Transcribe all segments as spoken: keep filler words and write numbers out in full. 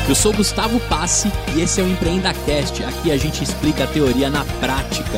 Eu sou Gustavo Passi e esse é o EmpreendaCast. Aqui a gente explica a teoria na prática.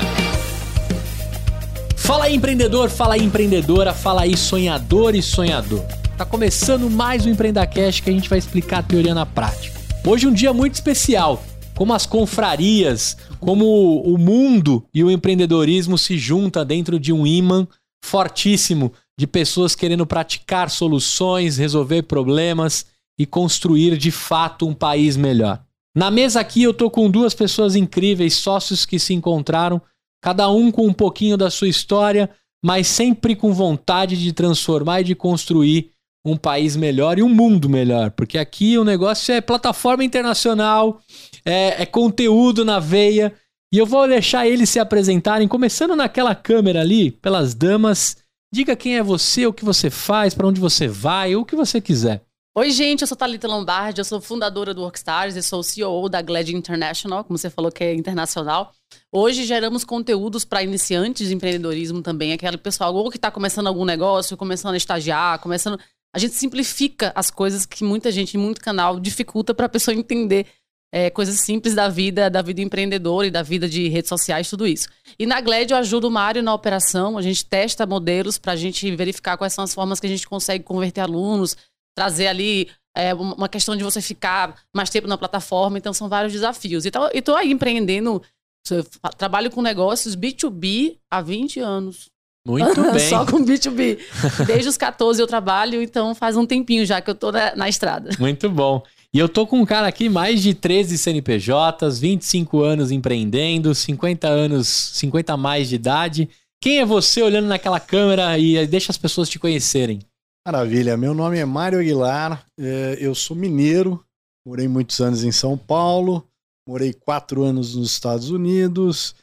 Fala aí, empreendedor, fala aí, empreendedora, fala aí, sonhador e sonhador. Tá começando mais um EmpreendaCast que a gente vai explicar a teoria na prática. Hoje um dia muito especial, como as confrarias, como o mundo e o empreendedorismo se juntam dentro de um imã fortíssimo de pessoas querendo praticar soluções, resolver problemas e construir de fato um país melhor. Na mesa aqui eu tô com duas pessoas incríveis, sócios que se encontraram, cada um com um pouquinho da sua história, mas sempre com vontade de transformar e de construir um país melhor e um mundo melhor, porque aqui o negócio é plataforma internacional, é, é conteúdo na veia, e eu vou deixar eles se apresentarem, começando naquela câmera ali, pelas damas. Diga quem é você, o que você faz, para onde você vai, ou o que você quiser. Oi, gente, eu sou Thalita Lombardi, eu sou fundadora do Workstars e sou o C E O da Glad International, como você falou que é internacional. Hoje geramos conteúdos para iniciantes de empreendedorismo também, aquele pessoal ou que está começando algum negócio, começando a estagiar, começando... A gente simplifica as coisas que muita gente, em muito canal, dificulta para a pessoa entender é, coisas simples da vida, da vida empreendedora e da vida de redes sociais, tudo isso. E na Glad eu ajudo o Mário na operação, a gente testa modelos para a gente verificar quais são as formas que a gente consegue converter alunos, trazer ali é, uma questão de você ficar mais tempo na plataforma, então são vários desafios. Então, eu estou aí empreendendo, trabalho com negócios B dois B há vinte anos. Muito bem. Só com B dois B. Desde os catorze eu trabalho, então faz um tempinho já que eu tô na, na estrada. Muito bom. E eu tô com um cara aqui, mais de treze C N P Js, vinte e cinco anos empreendendo, cinquenta anos, cinquenta a mais de idade. Quem é você olhando naquela câmera e deixa as pessoas te conhecerem? Maravilha, meu nome é Mário Aguilar, eu sou mineiro, morei muitos anos em São Paulo, morei quatro anos nos Estados Unidos,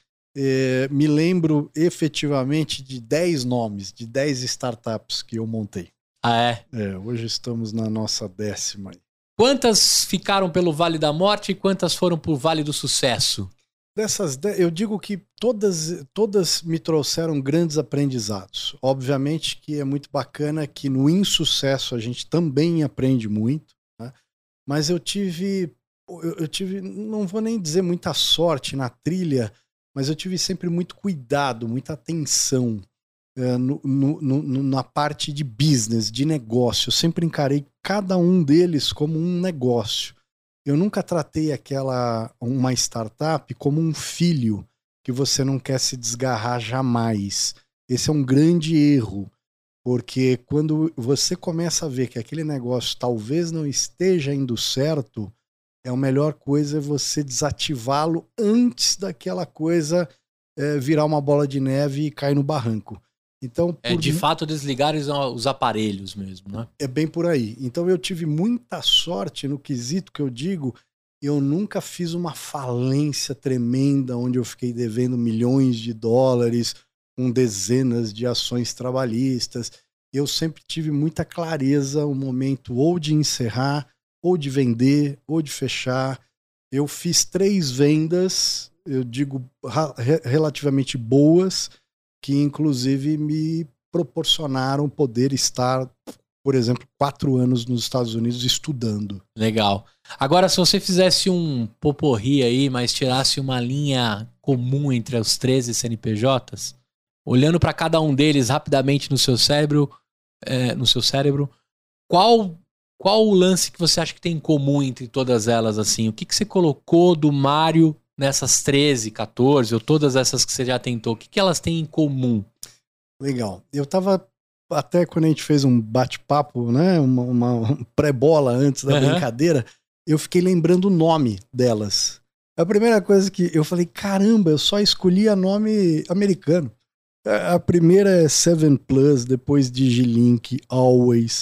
me lembro efetivamente de dez nomes, de dez startups que eu montei. Ah, é? É, hoje estamos na nossa décima. Quantas ficaram pelo Vale da Morte e quantas foram pro Vale do Sucesso? Dessas, eu digo que todas, todas me trouxeram grandes aprendizados. Obviamente que é muito bacana que no insucesso a gente também aprende muito, né? Mas eu tive, eu, eu tive, não vou nem dizer muita sorte na trilha, mas eu tive sempre muito cuidado, muita atenção é, no, no, no, na parte de business, de negócio. Eu sempre encarei cada um deles como um negócio. Eu nunca tratei aquela, uma startup como um filho que você não quer se desgarrar jamais. Esse é um grande erro, porque quando você começa a ver que aquele negócio talvez não esteja indo certo, é a melhor coisa é você desativá-lo antes daquela coisa é, virar uma bola de neve e cair no barranco. Então, é de fato desligar os aparelhos mesmo, né? É bem por aí. Então eu tive muita sorte no quesito que eu digo, eu nunca fiz uma falência tremenda onde eu fiquei devendo milhões de dólares com dezenas de ações trabalhistas. Eu sempre tive muita clareza o momento ou de encerrar, ou de vender, ou de fechar. Eu fiz três vendas, eu digo relativamente boas, que inclusive me proporcionaram poder estar, por exemplo, quatro anos nos Estados Unidos estudando. Legal. Agora, se você fizesse um poporri aí, mas tirasse uma linha comum entre os treze C N P Js, olhando para cada um deles rapidamente no seu cérebro, é, no seu cérebro, qual, qual o lance que você acha que tem em comum entre todas elas? Assim? O que, que você colocou do Mário nessas treze, catorze, ou todas essas que você já tentou, o que, que elas têm em comum? Legal. Eu tava, até quando a gente fez um bate-papo, né, uma, uma pré-bola antes da uhum. brincadeira, eu fiquei lembrando o nome delas. A primeira coisa que eu falei, caramba, eu só escolhi a nome americano. A primeira é Seven Plus, depois Digilink, Always,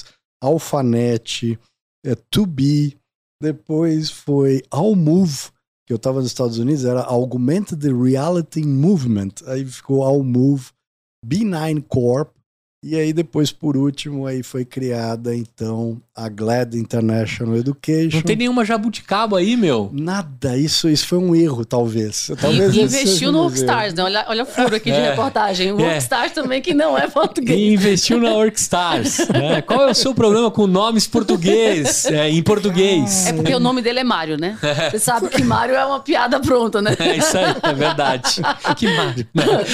Alphanet, é, To Be, depois foi Allmove, que eu estava nos Estados Unidos, era Augmented Reality Movement, aí ficou Allmove, B nove Corp, E aí depois, por último, aí foi criada, então, a Glad International Education. Não tem nenhuma jabuticaba aí, meu? Nada, isso, isso foi um erro, talvez. talvez e investiu no Workstars, né? Olha, olha o furo aqui de é, reportagem. O é. Workstars também, que não é português. E investiu na Workstars. Né? Qual é o seu problema com nomes português, é, em português? É porque o nome dele é Mário, né? Você sabe que Mário é uma piada pronta, né? É isso aí, é verdade. Que Mário?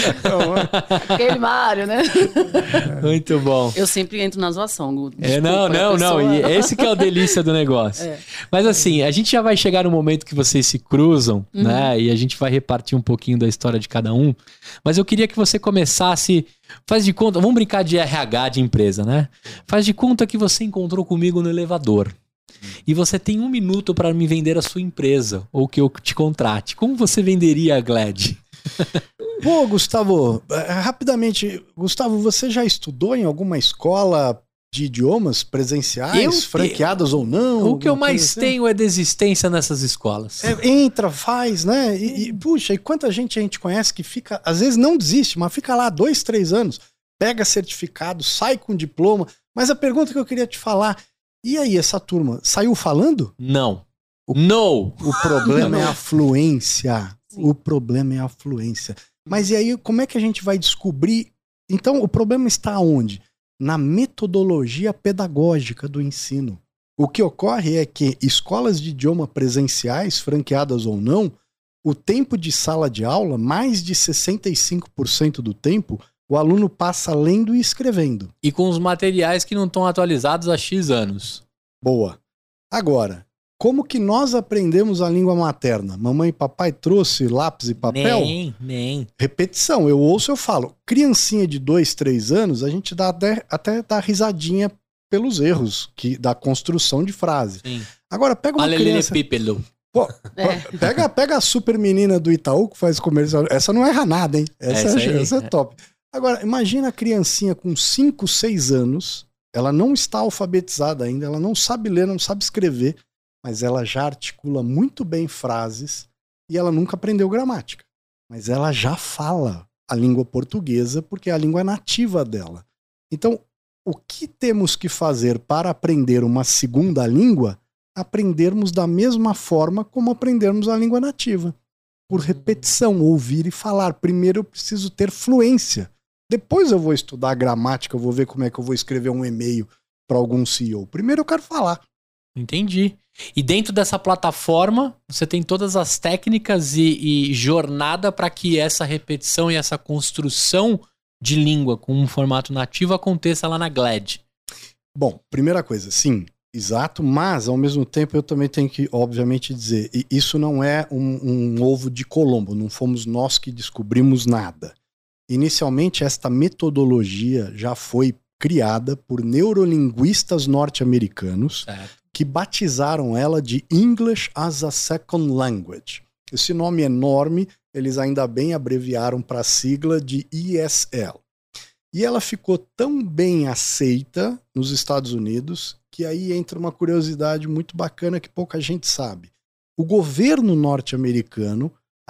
Aquele Mário, né? Muito bom. Eu sempre entro na zoação, Guto. É, não, não, pessoa... não. E esse que é o delícia do negócio. É. Mas assim, a gente já vai chegar no momento que vocês se cruzam, uhum. né? E a gente vai repartir um pouquinho da história de cada um. Mas eu queria que você começasse... Faz de conta... Vamos brincar de R H de empresa, né? Faz de conta que você encontrou comigo no elevador. E você tem um minuto para me vender a sua empresa. Ou que eu te contrate. Como você venderia a Glad? Pô, Gustavo, rapidamente, Gustavo, você já estudou em alguma escola de idiomas presenciais, eu franqueadas te... ou não? O que eu mais assim? tenho é desistência nessas escolas. É, entra, faz, né? E, e, puxa, e quanta gente a gente conhece que fica, às vezes não desiste, mas fica lá dois, três anos, pega certificado, sai com diploma. Mas a pergunta que eu queria te falar, e aí, essa turma, saiu falando? Não. O, no. O problema é a fluência. Sim. O problema é a fluência. Mas e aí, como é que a gente vai descobrir? Então, o problema está onde? Na metodologia pedagógica do ensino. O que ocorre é que escolas de idioma presenciais, franqueadas ou não, o tempo de sala de aula, mais de sessenta e cinco por cento do tempo, o aluno passa lendo e escrevendo. E com os materiais que não estão atualizados há X anos. Boa. Agora... Como que nós aprendemos a língua materna? Mamãe e papai trouxe lápis e papel? Nem, nem. Repetição, eu ouço, eu falo. Criancinha de dois, três anos, a gente dá até, até dá risadinha pelos erros que, da construção de frase. Sim. Agora, pega uma Alelele criança... pípelo. Pô, é. pega, pega a super menina do Itaú que faz comercial. Essa não erra nada, hein? Essa, essa, é, essa é top. Agora, imagina a criancinha com cinco, seis anos, ela não está alfabetizada ainda, ela não sabe ler, não sabe escrever, mas ela já articula muito bem frases e ela nunca aprendeu gramática. Mas ela já fala a língua portuguesa porque é a língua nativa dela. Então, o que temos que fazer para aprender uma segunda língua? Aprendermos da mesma forma como aprendermos a língua nativa. Por repetição, ouvir e falar. Primeiro eu preciso ter fluência. Depois eu vou estudar a gramática, eu vou ver como é que eu vou escrever um e-mail para algum C E O. Primeiro eu quero falar. Entendi. E dentro dessa plataforma, você tem todas as técnicas e, e jornada para que essa repetição e essa construção de língua com um formato nativo aconteça lá na Glad. Bom, primeira coisa, sim, exato, mas ao mesmo tempo eu também tenho que, obviamente, dizer, isso não é um, um ovo de Colombo, não fomos nós que descobrimos nada. Inicialmente, esta metodologia já foi criada por neurolinguistas norte-americanos, certo, que batizaram ela de English as a Second Language. Esse nome enorme, eles ainda bem abreviaram para a sigla de E S L. E ela ficou tão bem aceita nos Estados Unidos que aí entra uma curiosidade muito bacana que pouca gente sabe. O governo norte-americano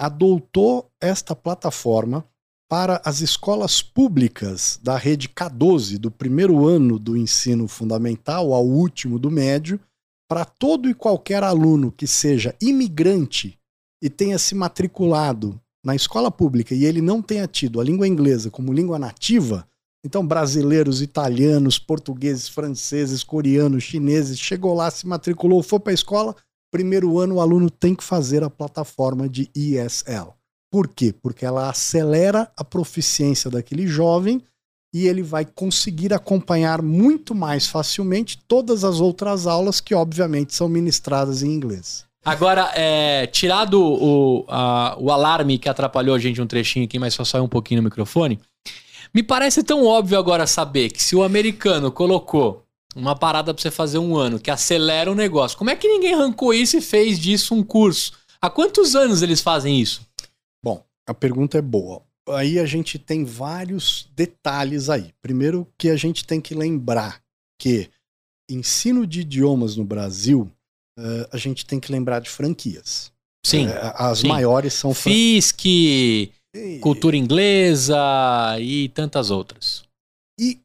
adotou esta plataforma para as escolas públicas da rede K doze, do primeiro ano do ensino fundamental ao último do médio, para todo e qualquer aluno que seja imigrante e tenha se matriculado na escola pública e ele não tenha tido a língua inglesa como língua nativa, então brasileiros, italianos, portugueses, franceses, coreanos, chineses, chegou lá, se matriculou, foi para a escola, primeiro ano o aluno tem que fazer a plataforma de E S L. Por quê? Porque ela acelera a proficiência daquele jovem e ele vai conseguir acompanhar muito mais facilmente todas as outras aulas que, obviamente, são ministradas em inglês. Agora, é, tirado o, a, o alarme que atrapalhou a gente um trechinho aqui, mas só saiu um pouquinho no microfone, me parece tão óbvio agora saber que se o americano colocou uma parada para você fazer um ano, que acelera o negócio, como é que ninguém arrancou isso e fez disso um curso? Há quantos anos eles fazem isso? Bom, a pergunta é boa. Aí a gente tem vários detalhes aí. Primeiro que a gente tem que lembrar que ensino de idiomas no Brasil, uh, a gente tem que lembrar de franquias. Sim. Uh, as sim. maiores são... Fran... F I S C, e... Cultura Inglesa e tantas outras. E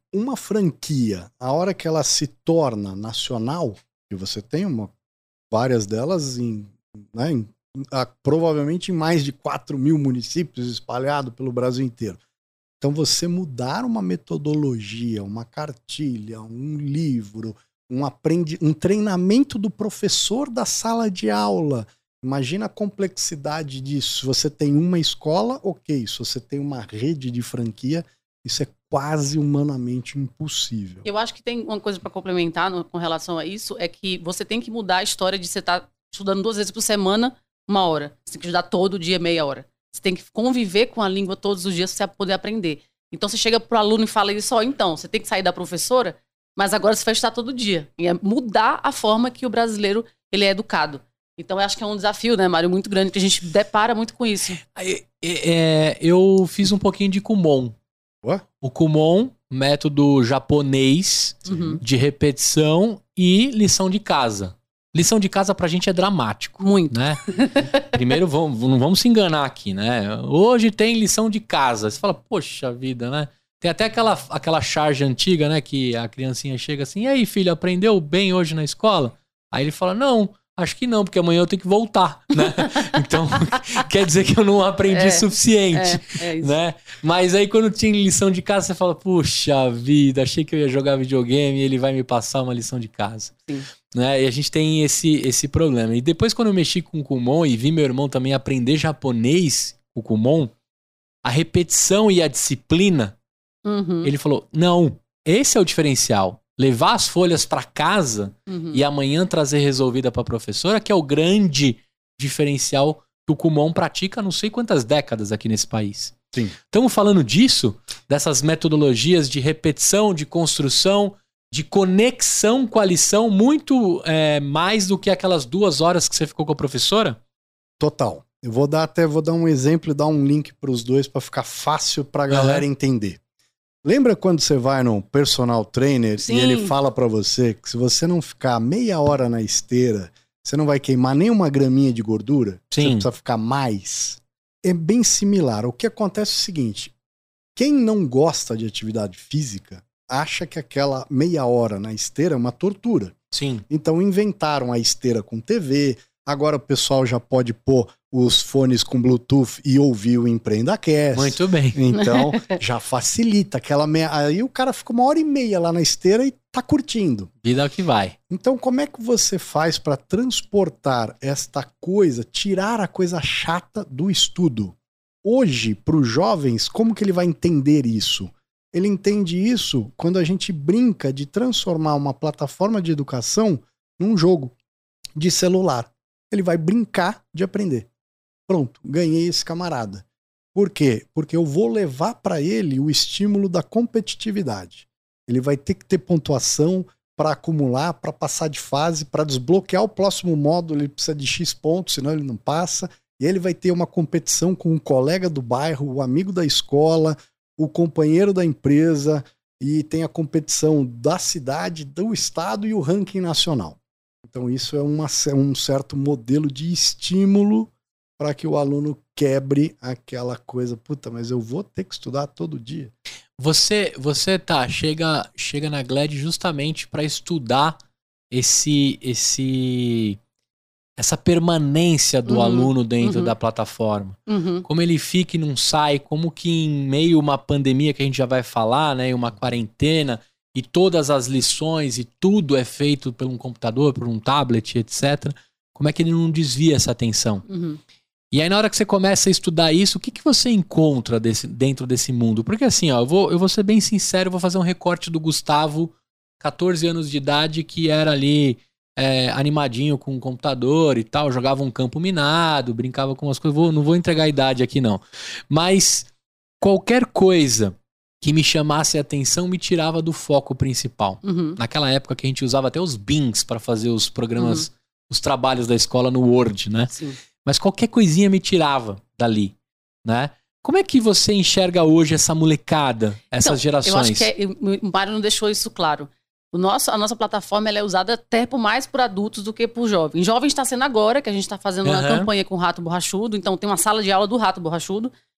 uma franquia, a hora que ela se torna nacional, e você tem uma, várias delas em, né, em, a, provavelmente em mais de quatro mil municípios espalhados pelo Brasil inteiro. Então você mudar uma metodologia, uma cartilha, um livro, um, aprendi, um treinamento do professor da sala de aula. Imagina a complexidade disso. Se você tem uma escola, ok. Se você tem uma rede de franquia, isso é quase humanamente impossível. Eu acho que tem uma coisa para complementar no, com relação a isso, é que você tem que mudar a história de você estar tá estudando duas vezes por semana, uma hora. Você tem que estudar todo dia, meia hora. Você tem que conviver com a língua todos os dias para você poder aprender. Então você chega pro aluno e fala isso, ó, então, você tem que sair da professora, mas agora você vai estudar todo dia. E é mudar a forma que o brasileiro ele é educado. Então eu acho que é um desafio, né, Mário, muito grande, que a gente depara muito com isso. É, é, eu fiz um pouquinho de Kumon. Ué? O Kumon, método japonês Uhum. de repetição e lição de casa. Lição de casa pra gente é dramático. Muito. Né? Primeiro, vamos, não vamos se enganar aqui, né? Hoje tem lição de casa. Você fala, poxa vida, né? Tem até aquela, aquela charge antiga, né? Que a criancinha chega assim, e aí, filho, aprendeu bem hoje na escola? Aí ele fala, não, acho que não, porque amanhã eu tenho que voltar, né? Então, quer dizer que eu não aprendi É, suficiente, É, é isso. né? Mas aí quando tinha lição de casa, você fala, puxa vida, achei que eu ia jogar videogame e ele vai me passar uma lição de casa. Sim. Né? E a gente tem esse, esse problema. E depois quando eu mexi com o Kumon e vi meu irmão também aprender japonês, o Kumon, a repetição e a disciplina, Uhum. ele falou, não, esse é o diferencial. Levar as folhas para casa Uhum. e amanhã trazer resolvida para a professora, que é o grande diferencial que o Kumon pratica há não sei quantas décadas aqui nesse país. Sim. Estamos falando disso, dessas metodologias de repetição, de construção, de conexão com a lição, muito é, mais do que aquelas duas horas que você ficou com a professora? Total. Eu vou dar até vou dar um exemplo e dar um link para os dois para ficar fácil para a galera Uhum. entender. Lembra quando você vai no personal trainer Sim. e ele fala para você que se você não ficar meia hora na esteira, você não vai queimar nem uma graminha de gordura? Sim. Você precisa ficar mais. É bem similar. O que acontece é o seguinte, quem não gosta de atividade física acha que aquela meia hora na esteira é uma tortura. Sim. Então inventaram a esteira com T V, agora o pessoal já pode pôr os fones com Bluetooth e ouvir o EmpreendaCast. Muito bem. Então já facilita aquela meia... Aí o cara fica uma hora e meia lá na esteira e tá curtindo. Vida que vai. Então como é que você faz para transportar esta coisa, tirar a coisa chata do estudo? Hoje, para os jovens, como que ele vai entender isso? Ele entende isso quando a gente brinca de transformar uma plataforma de educação num jogo de celular. Ele vai brincar de aprender. Pronto, ganhei esse camarada. Por quê? Porque eu vou levar para ele o estímulo da competitividade. Ele vai ter que ter pontuação para acumular, para passar de fase, para desbloquear o próximo módulo, ele precisa de X pontos, senão ele não passa. E ele vai ter uma competição com um colega do bairro, o amigo da escola, o companheiro da empresa, e tem a competição da cidade, do estado e o ranking nacional. Então isso é uma, um certo modelo de estímulo para que o aluno quebre aquela coisa, puta, mas eu vou ter que estudar todo dia. Você, você tá, chega, chega na Glad justamente para estudar esse, esse, essa permanência do Uhum, aluno dentro uhum. da plataforma. Uhum. Como ele fica e não sai, como que em meio a uma pandemia que a gente já vai falar, né, uma quarentena, e todas as lições e tudo é feito por um computador, por um tablet, etcétera, como é que ele não desvia essa atenção? Uhum. E aí na hora que você começa a estudar isso, o que, que você encontra desse, dentro desse mundo? Porque assim, ó, eu vou, eu vou ser bem sincero, eu vou fazer um recorte do Gustavo, catorze anos de idade, que era ali é, animadinho com o computador e tal, jogava um campo minado, brincava com umas coisas, vou, não vou entregar a idade aqui não. Mas qualquer coisa que me chamasse a atenção me tirava do foco principal. Uhum. Naquela época que a gente usava até os bins para fazer os programas, Uhum. os trabalhos da escola no Word, né? Sim. Mas qualquer coisinha me tirava dali, né? Como é que você enxerga hoje essa molecada, essas Então, gerações? Eu acho que é, o Mário não deixou isso claro. O nosso, a nossa plataforma ela é usada até por mais por adultos do que por jovens. Jovens está sendo agora, que a gente está fazendo uma Uhum. campanha com o Rato Borrachudo. Então tem uma sala de aula do Rato Borrachudo.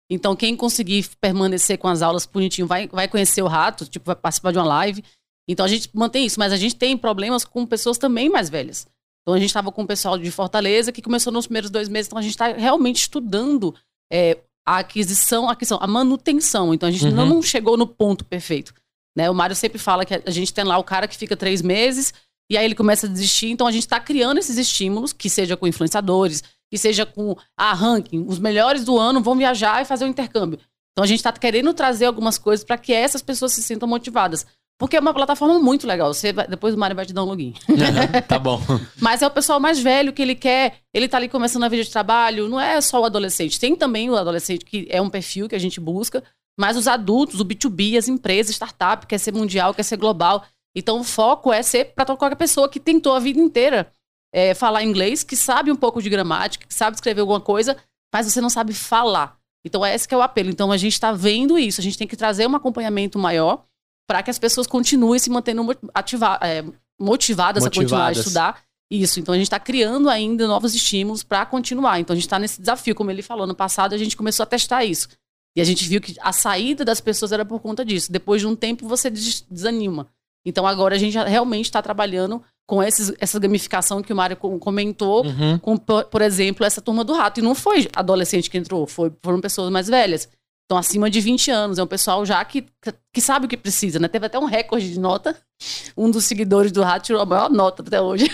Então, quem conseguir permanecer com as aulas bonitinho vai, vai conhecer o Rato, tipo, vai participar de uma live. Então, a gente mantém isso, mas a gente tem problemas com pessoas também mais velhas. Então, a gente estava com o pessoal de Fortaleza, que começou nos primeiros dois meses, então a gente está realmente estudando é, a aquisição, a aquisição, a manutenção. Então, a gente uhum. não chegou no ponto perfeito. Né? O Mário sempre fala que a gente tem lá o cara que fica três meses e aí ele começa a desistir. Então, a gente está criando esses estímulos, que seja com influenciadores, que seja com a ranking, os melhores do ano vão viajar e fazer o intercâmbio. Então a gente está querendo trazer algumas coisas para que essas pessoas se sintam motivadas. Porque é uma plataforma muito legal. Você vai, depois o Mário vai te dar um login. Uhum, tá bom. Mas é o pessoal mais velho que ele quer, ele tá ali começando a vida de trabalho, não é só o adolescente. Tem também o adolescente que é um perfil que a gente busca, mas os adultos, o B dois B, as empresas, startup, quer ser mundial, quer ser global. Então o foco é ser para qualquer pessoa que tentou a vida inteira É, falar inglês, que sabe um pouco de gramática, que sabe escrever alguma coisa, mas você não sabe falar. Então, esse que é o apelo. Então, a gente está vendo isso. A gente tem que trazer um acompanhamento maior para que as pessoas continuem se mantendo ativa, é, motivadas, motivadas a continuar a estudar. Isso. Então, a gente está criando ainda novos estímulos para continuar. Então, a gente está nesse desafio. Como ele falou, no passado, a gente começou a testar isso. E a gente viu que a saída das pessoas era por conta disso. Depois de um tempo, você desanima. Então, agora, a gente realmente está trabalhando com esses, essa gamificação que o Mário comentou, uhum. com, por, por exemplo, essa turma do Rato. E não foi adolescente que entrou, foi, foram pessoas mais velhas. Então, acima de vinte anos. É um pessoal já que, que sabe o que precisa, né? Teve até um recorde de nota. Um dos seguidores do Rato tirou a maior nota até hoje.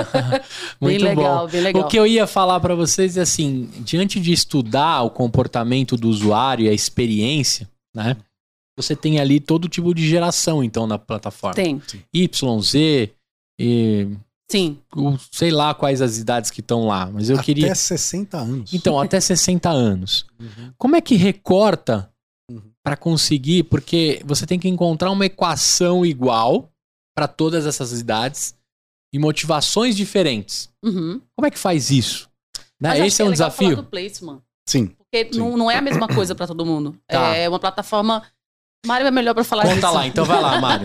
Muito bem legal, bom. Bem legal. O que eu ia falar para vocês é assim, diante de estudar o comportamento do usuário e a experiência, né? Você tem ali todo tipo de geração, então, na plataforma. Tem. Y, Z... E, Sim. Sei lá quais as idades que estão lá, mas eu até queria... Até sessenta anos. Então, até sessenta anos. Uhum. Como é que recorta uhum. para conseguir? Porque você tem que encontrar uma equação igual para todas essas idades e motivações diferentes. Uhum. Como é que faz isso? Né? Esse é um é desafio? Do placement, Sim. Porque Sim. Não, não é a mesma coisa para todo mundo. Tá. É uma plataforma... Mário é melhor para falar Conta isso. Conta lá, então vai lá, Mário.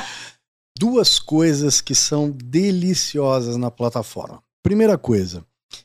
Duas coisas que são deliciosas na plataforma. Primeira coisa,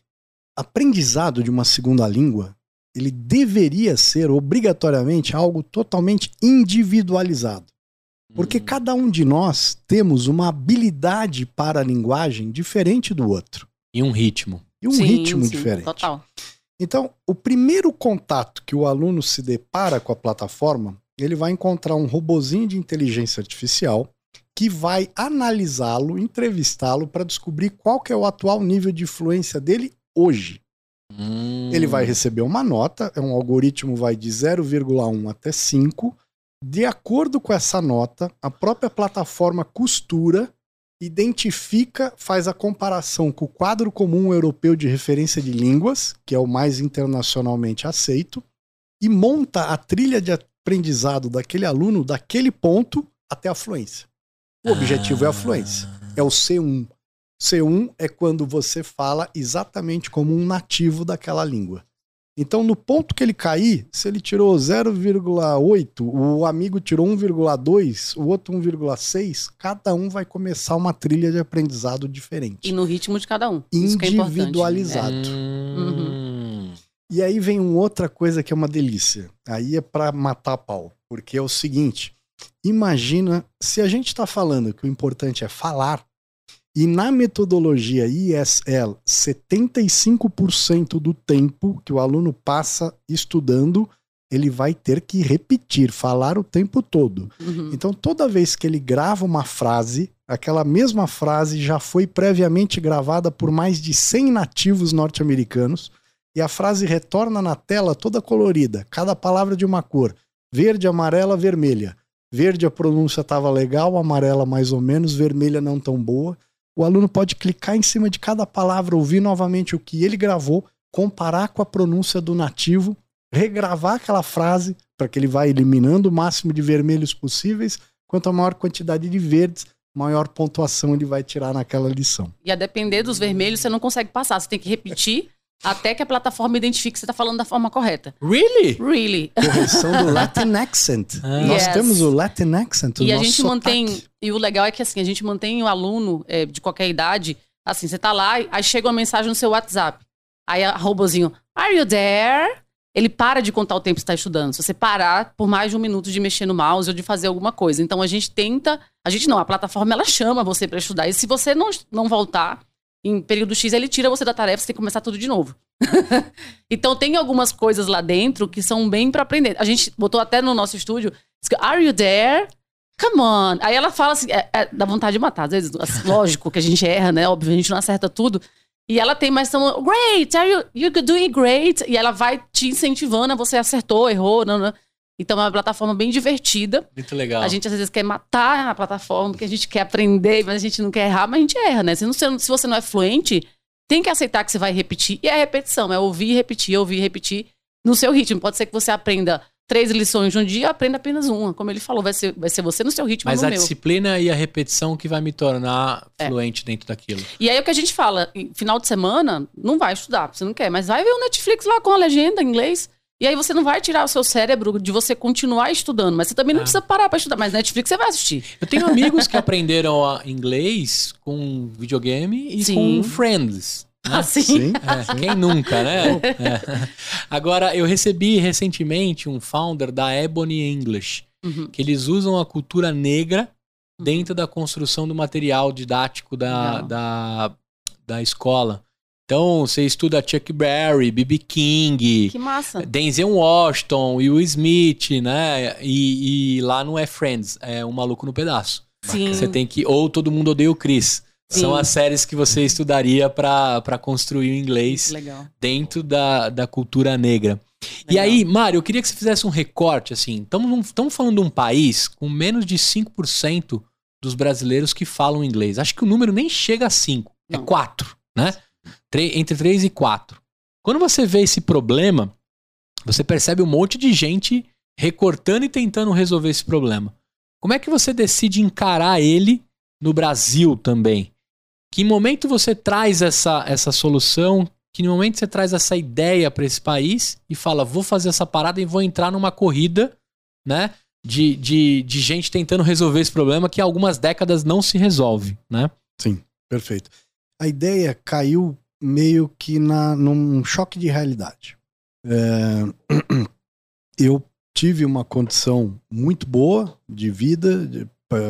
aprendizado de uma segunda língua, ele deveria ser obrigatoriamente algo totalmente individualizado. Porque hum. cada um de nós temos uma habilidade para a linguagem diferente do outro. E um ritmo. E um sim, ritmo sim, diferente. Total. Então, o primeiro contato que o aluno se depara com a plataforma, ele vai encontrar um robozinho de inteligência artificial que vai analisá-lo, entrevistá-lo para descobrir qual que é o atual nível de fluência dele hoje. Hum. Ele vai receber uma nota, é um algoritmo vai de zero vírgula um até cinco. De acordo com essa nota, a própria plataforma costura, identifica, faz a comparação com o quadro comum europeu de referência de línguas, que é o mais internacionalmente aceito, e monta a trilha de aprendizado daquele aluno daquele ponto até a fluência. O objetivo ah. é a fluência. É o C um. C um é quando você fala exatamente como um nativo daquela língua. Então, no ponto que ele cair, se ele tirou zero vírgula oito, o amigo tirou um vírgula dois, o outro um vírgula seis, cada um vai começar uma trilha de aprendizado diferente. E no ritmo de cada um. Individualizado. Isso que é importante. Uhum. E aí vem uma outra coisa que é uma delícia. Aí é para matar a pau. Porque é o seguinte... Imagina, se a gente está falando que o importante é falar, e na metodologia I S L, setenta e cinco por cento do tempo que o aluno passa estudando, ele vai ter que repetir, falar o tempo todo. Uhum. Então, toda vez que ele grava uma frase, aquela mesma frase já foi previamente gravada por mais de cem nativos norte-americanos, e a frase retorna na tela toda colorida, cada palavra de uma cor, verde, amarela, vermelha. Verde a pronúncia estava legal, amarela mais ou menos, vermelha não tão boa. O aluno pode clicar em cima de cada palavra, ouvir novamente o que ele gravou, comparar com a pronúncia do nativo, regravar aquela frase para que ele vá eliminando o máximo de vermelhos possíveis. Quanto a maior quantidade de verdes, maior pontuação ele vai tirar naquela lição. E a depender dos vermelhos, você não consegue passar, você tem que repetir até que a plataforma identifique que você está falando da forma correta. Really? Really. Correção do Latin accent. Ah. Nós yes. temos o Latin accent, o E nosso a gente sotaque. mantém, e o legal é que assim, a gente mantém o aluno é, de qualquer idade, assim, você tá lá, aí chega uma mensagem no seu WhatsApp. Aí a robozinho, are you there? ele para de contar o tempo que você está estudando. Se você parar por mais de um minuto de mexer no mouse ou de fazer alguma coisa. Então a gente tenta... A gente não, a plataforma ela chama você para estudar. E se você não, não voltar em período X, ele tira você da tarefa, você tem que começar tudo de novo. Então tem algumas coisas lá dentro que são bem para aprender. A gente botou até no nosso estúdio, Are you there? Come on. Aí ela fala assim, é, é, dá vontade de matar. Às vezes, lógico que a gente erra, né? Óbvio, a gente não acerta tudo. E ela tem mais são, great, are you you're doing great? E ela vai te incentivando a você acertou, errou, não, não. Então é uma plataforma bem divertida. Muito legal. A gente às vezes quer matar a plataforma, porque a gente quer aprender, mas a gente não quer errar, mas a gente erra, né? Se, não, se você não é fluente, tem que aceitar que você vai repetir. E é repetição, é ouvir e repetir, ouvir e repetir no seu ritmo. Pode ser que você aprenda três lições de um dia, aprenda apenas uma. Como ele falou, vai ser, vai ser você no seu ritmo. Mas no a meu. disciplina e a repetição que vai me tornar É. fluente dentro daquilo. E aí o que a gente fala, em final de semana, não vai estudar, você não quer, mas vai ver o Netflix lá com a legenda em inglês. E aí você não vai tirar o seu cérebro de você continuar estudando, mas você também não Ah. precisa parar pra estudar, mas Netflix você vai assistir. Eu tenho amigos que aprenderam a inglês com videogame e Sim. com Friends. Né? Assim. Sim. É, quem nunca, né? É. Agora, eu recebi recentemente um founder da Ebony English, Uhum. que eles usam a cultura negra dentro da construção do material didático da, Legal. da, da escola. Então, você estuda Chuck Berry, B B King, Que massa. Denzel Washington, Will Smith, né? E, e lá não é Friends, é Um Maluco no Pedaço. Sim. Você tem que... Ou Todo Mundo Odeia o Chris. Sim. São as séries que você estudaria para construir o inglês Legal. dentro da, da cultura negra. E Legal. aí, Mário, eu queria que você fizesse um recorte, assim. Estamos falando de um país com menos de cinco por cento dos brasileiros que falam inglês. Acho que o número nem chega a cinco, é Não. quatro, né? Tre- entre três e quatro. Quando você vê esse problema, você percebe um monte de gente recortando e tentando resolver esse problema. Como é que você decide encarar ele no Brasil também? Que momento você traz essa, essa solução? Que momento você traz essa ideia para esse país e fala, vou fazer essa parada e vou entrar numa corrida, né, de, de, de gente tentando resolver esse problema que há algumas décadas não se resolve, né? Sim, perfeito. A ideia caiu meio que na, num choque de realidade. É, eu tive uma condição muito boa de vida, de,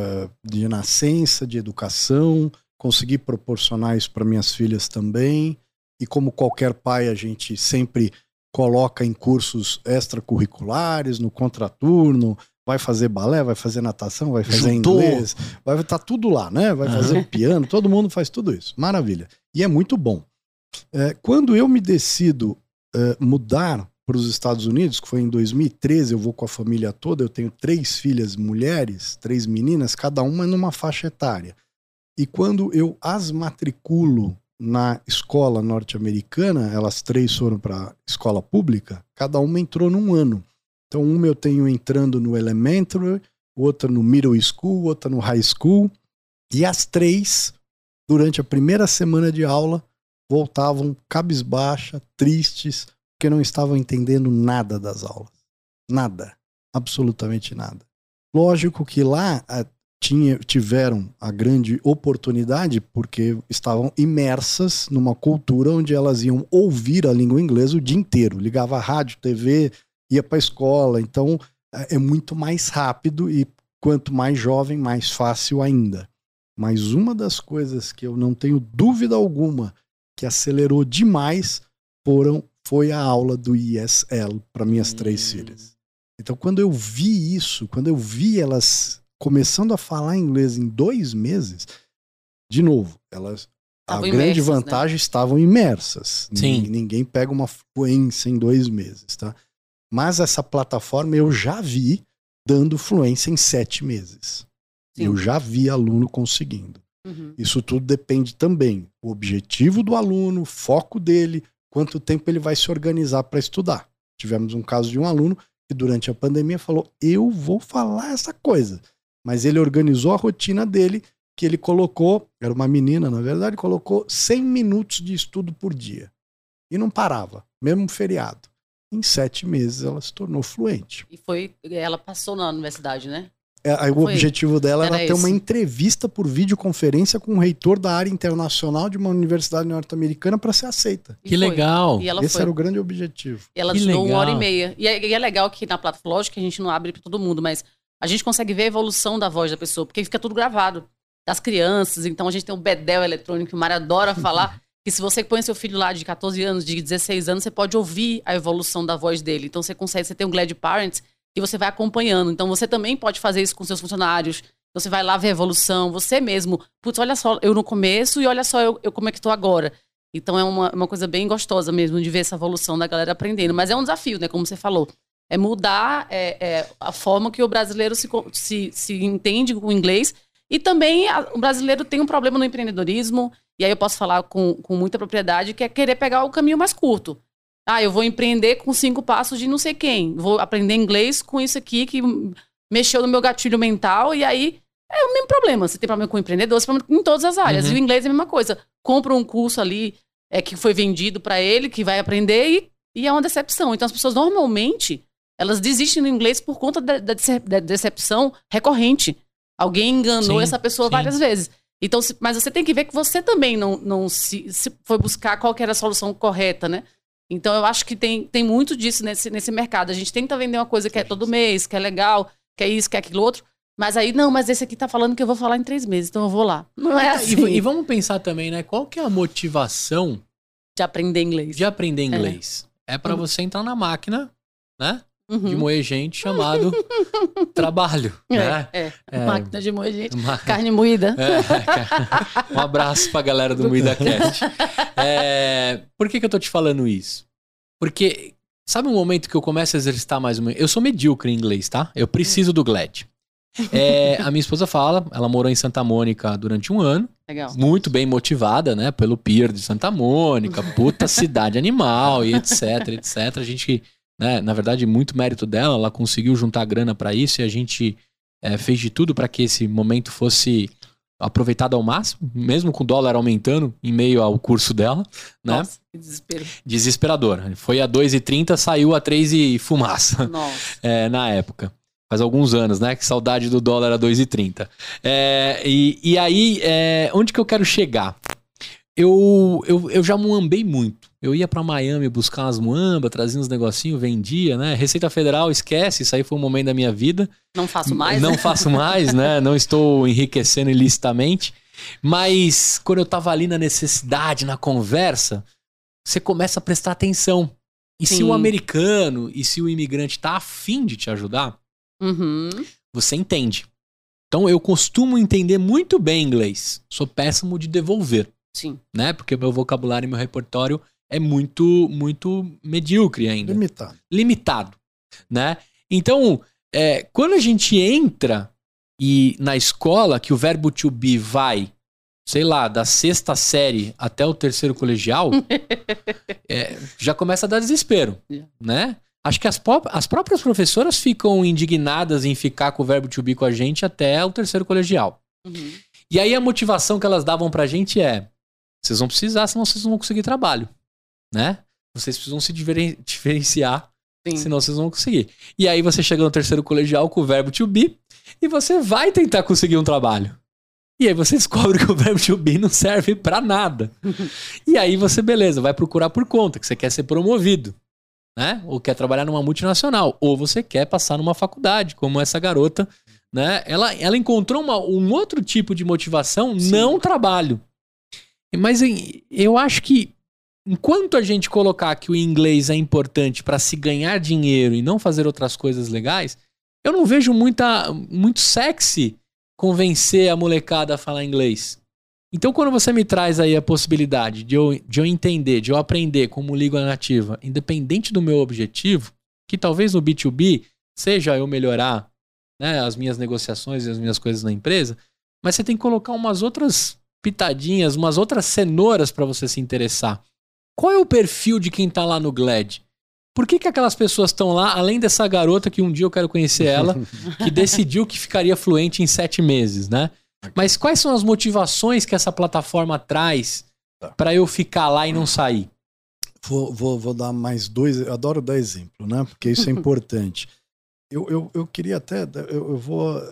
de nascença, de educação, consegui proporcionar isso para minhas filhas também, e como qualquer pai, a gente sempre coloca em cursos extracurriculares, no contraturno, vai fazer balé, vai fazer natação, vai fazer Judô. inglês, vai estar tudo lá, né? Vai fazer piano, todo mundo faz tudo isso. Maravilha. E é muito bom. É, quando eu me decido é, mudar para os Estados Unidos, que foi em dois mil e treze, eu vou com a família toda, eu tenho três filhas mulheres, três meninas, cada uma numa faixa etária. E quando eu as matriculo na escola norte-americana, elas três foram para escola pública, cada uma entrou num ano. Então, uma eu tenho entrando no elementary, outra no middle school, outra no high school, e as três, durante a primeira semana de aula, voltavam cabisbaixa, tristes, porque não estavam entendendo nada das aulas. Nada. Absolutamente nada. Lógico que lá a, tinha, tiveram a grande oportunidade porque estavam imersas numa cultura onde elas iam ouvir a língua inglesa o dia inteiro. Ligava a rádio, T V, ia para a escola. Então é, é muito mais rápido e quanto mais jovem, mais fácil ainda. Mas uma das coisas que eu não tenho dúvida alguma que acelerou demais foram, foi a aula do E S L para minhas hum. três filhas. Então, quando eu vi isso, quando eu vi elas começando a falar inglês em dois meses, de novo, elas, a Estavam grande imersas, vantagem, né? Estavam imersas. Sim. Ninguém, ninguém pega uma fluência em dois meses, tá? Mas essa plataforma eu já vi dando fluência em sete meses. Sim. Eu já vi aluno conseguindo. Uhum. Isso tudo depende também do objetivo do aluno, foco dele, quanto tempo ele vai se organizar para estudar. Tivemos um caso de um aluno que durante a pandemia falou, eu vou falar essa coisa. Mas ele organizou a rotina dele, que ele colocou, era uma menina na verdade, colocou cem minutos de estudo por dia. E não parava, mesmo feriado. Em sete meses ela se tornou fluente. E foi, ela passou na universidade, né? É, o objetivo dela era, era ter esse. uma entrevista por videoconferência com o reitor da área internacional de uma universidade norte-americana para ser aceita. E Que foi. legal. E ela Esse foi. era o grande objetivo. E ela Que durou uma legal. hora e meia. E é, e é legal que na plataforma, lógico que a gente não abre para todo mundo, mas a gente consegue ver a evolução da voz da pessoa, porque fica tudo gravado. Das crianças, então a gente tem um bedel eletrônico que o Mário adora falar, que se você põe seu filho lá de catorze anos, de dezesseis anos, você pode ouvir a evolução da voz dele. Então você consegue, você tem um Glad Parents e você vai acompanhando. Então você também pode fazer isso com seus funcionários. Você vai lá ver a evolução, você mesmo. Putz, olha só, eu no começo e olha só eu, eu como é que tô agora. Então é uma, uma coisa bem gostosa mesmo de ver essa evolução da galera aprendendo. Mas é um desafio, né? Como você falou. É mudar é, é, a forma que o brasileiro se, se, se entende com o inglês. E também a, o brasileiro tem um problema no empreendedorismo. E aí eu posso falar com, com muita propriedade, que é querer pegar o caminho mais curto. Ah, eu vou empreender com cinco passos de não sei quem. Vou aprender inglês com isso aqui que mexeu no meu gatilho mental. E aí é o mesmo problema. Você tem problema com o empreendedor, você tem problema em todas as áreas. Uhum. E o inglês é a mesma coisa. Compra um curso ali é, que foi vendido para ele, que vai aprender e, e é uma decepção. Então as pessoas normalmente, elas desistem do inglês por conta da, da, da decepção recorrente. Alguém enganou Sim, essa pessoa sim. várias vezes. Então, se, mas você tem que ver que você também não, não se, se foi buscar qual que era a solução correta, né? Então, eu acho que tem, tem muito disso nesse, nesse mercado. A gente tenta vender uma coisa que é todo mês, que é legal, que é isso, que é aquilo outro. Mas aí, não, mas esse aqui tá falando que eu vou falar em três meses, então eu vou lá. Não é assim. E, e vamos pensar também, né? Qual que é a motivação de aprender inglês. de aprender inglês? É, é para Uhum. você entrar na máquina, né? Uhum. De moer gente chamado trabalho, né? É, é. É. Máquina de moer gente. Uma- Carne moída. É, um abraço pra galera do MuidaCast. É, por que que eu tô te falando isso? Porque sabe um momento que eu começo a exercitar mais uma... Eu sou medíocre em inglês, tá? Eu preciso do Glad. É, a minha esposa fala, ela morou em Santa Mônica durante um ano, Legal. muito bem motivada, né? Pelo pier de Santa Mônica, puta cidade animal e etc, etc. A gente, né, na verdade, muito mérito dela, ela conseguiu juntar grana pra isso e a gente é, fez de tudo para que esse momento fosse aproveitado ao máximo, mesmo com o dólar aumentando em meio ao curso dela, né? Nossa, que desespero. Desesperador. Foi a dois e trinta, saiu a três e fumaça Nossa. é, na época. Faz alguns anos, né? Que saudade do dólar a dois e trinta. É, e, e aí, é, onde que eu quero chegar? Eu, eu, eu já muambei muito. Eu ia pra Miami buscar umas muambas, trazia uns negocinhos, vendia, né? Receita Federal, esquece, isso aí foi um momento da minha vida. Não faço mais. Não né? faço mais, né? Não estou enriquecendo ilicitamente. Mas quando eu tava ali na necessidade, na conversa, você começa a prestar atenção. E se Sim. o americano e se o imigrante tá afim de te ajudar, Uhum. você entende. Então eu costumo entender muito bem inglês. Sou péssimo de devolver, Sim. né? Porque meu vocabulário e meu repertório é muito, muito medíocre ainda. Limitado. Limitado, né? Então, é, quando a gente entra e na escola que o verbo to be vai, sei lá, da sexta série até o terceiro colegial, é, já começa a dar desespero, Yeah. né? Acho que as, pró- as próprias professoras ficam indignadas em ficar com o verbo to be com a gente até o terceiro colegial. Uhum. E aí a motivação que elas davam pra gente é: vocês vão precisar, senão vocês não vão conseguir trabalho, né? Vocês precisam se diferen- diferenciar, Sim. senão vocês não vão conseguir. E aí você chega no terceiro colegial com o verbo to be e você vai tentar conseguir um trabalho. E aí você descobre que o verbo to be não serve pra nada. E aí você, beleza, vai procurar por conta, que você quer ser promovido, né? Ou quer trabalhar numa multinacional, ou você quer passar numa faculdade, como essa garota, né? Ela, ela encontrou uma, um outro tipo de motivação, Sim. não trabalho. Mas em- eu acho que enquanto a gente colocar que o inglês é importante para se ganhar dinheiro e não fazer outras coisas legais, eu não vejo muita, muito sexy convencer a molecada a falar inglês. Então, quando você me traz aí a possibilidade de eu, de eu entender, de eu aprender como língua nativa, independente do meu objetivo, que talvez no B dois B seja eu melhorar, né, as minhas negociações e as minhas coisas na empresa, mas você tem que colocar umas outras pitadinhas, umas outras cenouras para você se interessar. Qual é o perfil de quem tá lá no Glad? Por que que aquelas pessoas estão lá, além dessa garota que um dia eu quero conhecer ela, que decidiu que ficaria fluente em sete meses, né? Mas quais são as motivações que essa plataforma traz Tá. para eu ficar lá e não sair? Vou, vou, vou dar mais dois. Eu adoro dar exemplo, né? Porque isso é importante. Eu, eu, eu queria até. Eu, eu vou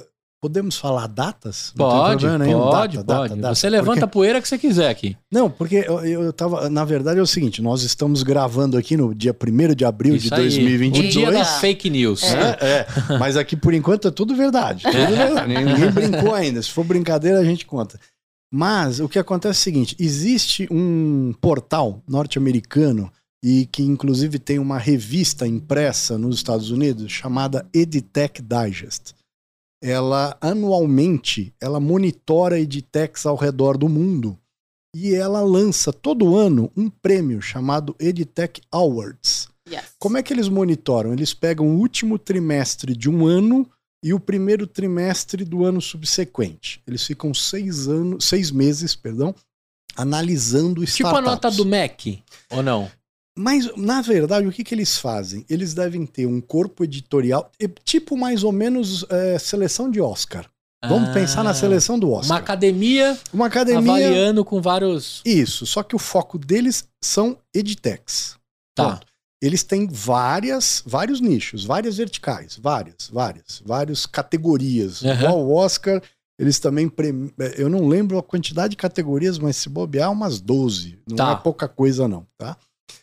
Podemos falar datas? Não pode, pode, nenhum. pode. Data, data, data. Você levanta porque... a poeira que você quiser aqui. Não, porque eu, eu tava... Na verdade é o seguinte, nós estamos gravando aqui no dia primeiro de abril Isso de dois mil e vinte e dois. O dia das fake news. É, é, mas aqui por enquanto é tudo verdade. Tudo verdade. Ninguém brincou ainda. Se for brincadeira a gente conta. Mas o que acontece é o seguinte, existe um portal norte-americano e que inclusive tem uma revista impressa nos Estados Unidos chamada EdTech Digest. Ela, anualmente, ela monitora edtechs ao redor do mundo e ela lança todo ano um prêmio chamado EdTech Awards. Yes. Como é que eles monitoram? Eles pegam o último trimestre de um ano e o primeiro trimestre do ano subsequente. Eles ficam seis, anos, seis meses perdão, analisando startups. Tipo a nota do M E C, ou não? Mas, na verdade, o que, que eles fazem? Eles devem ter um corpo editorial, tipo mais ou menos é, seleção de Oscar. Vamos ah, pensar na seleção do Oscar. Uma academia, uma academia avaliando com vários... Isso, só que o foco deles são edtechs. Tá. Pronto. Eles têm várias, vários nichos, várias verticais, várias, várias, várias categorias. Uhum. Igual o Oscar, eles também... Premi... Eu não lembro a quantidade de categorias, mas se bobear, umas doze. Não tá. É pouca coisa não, tá?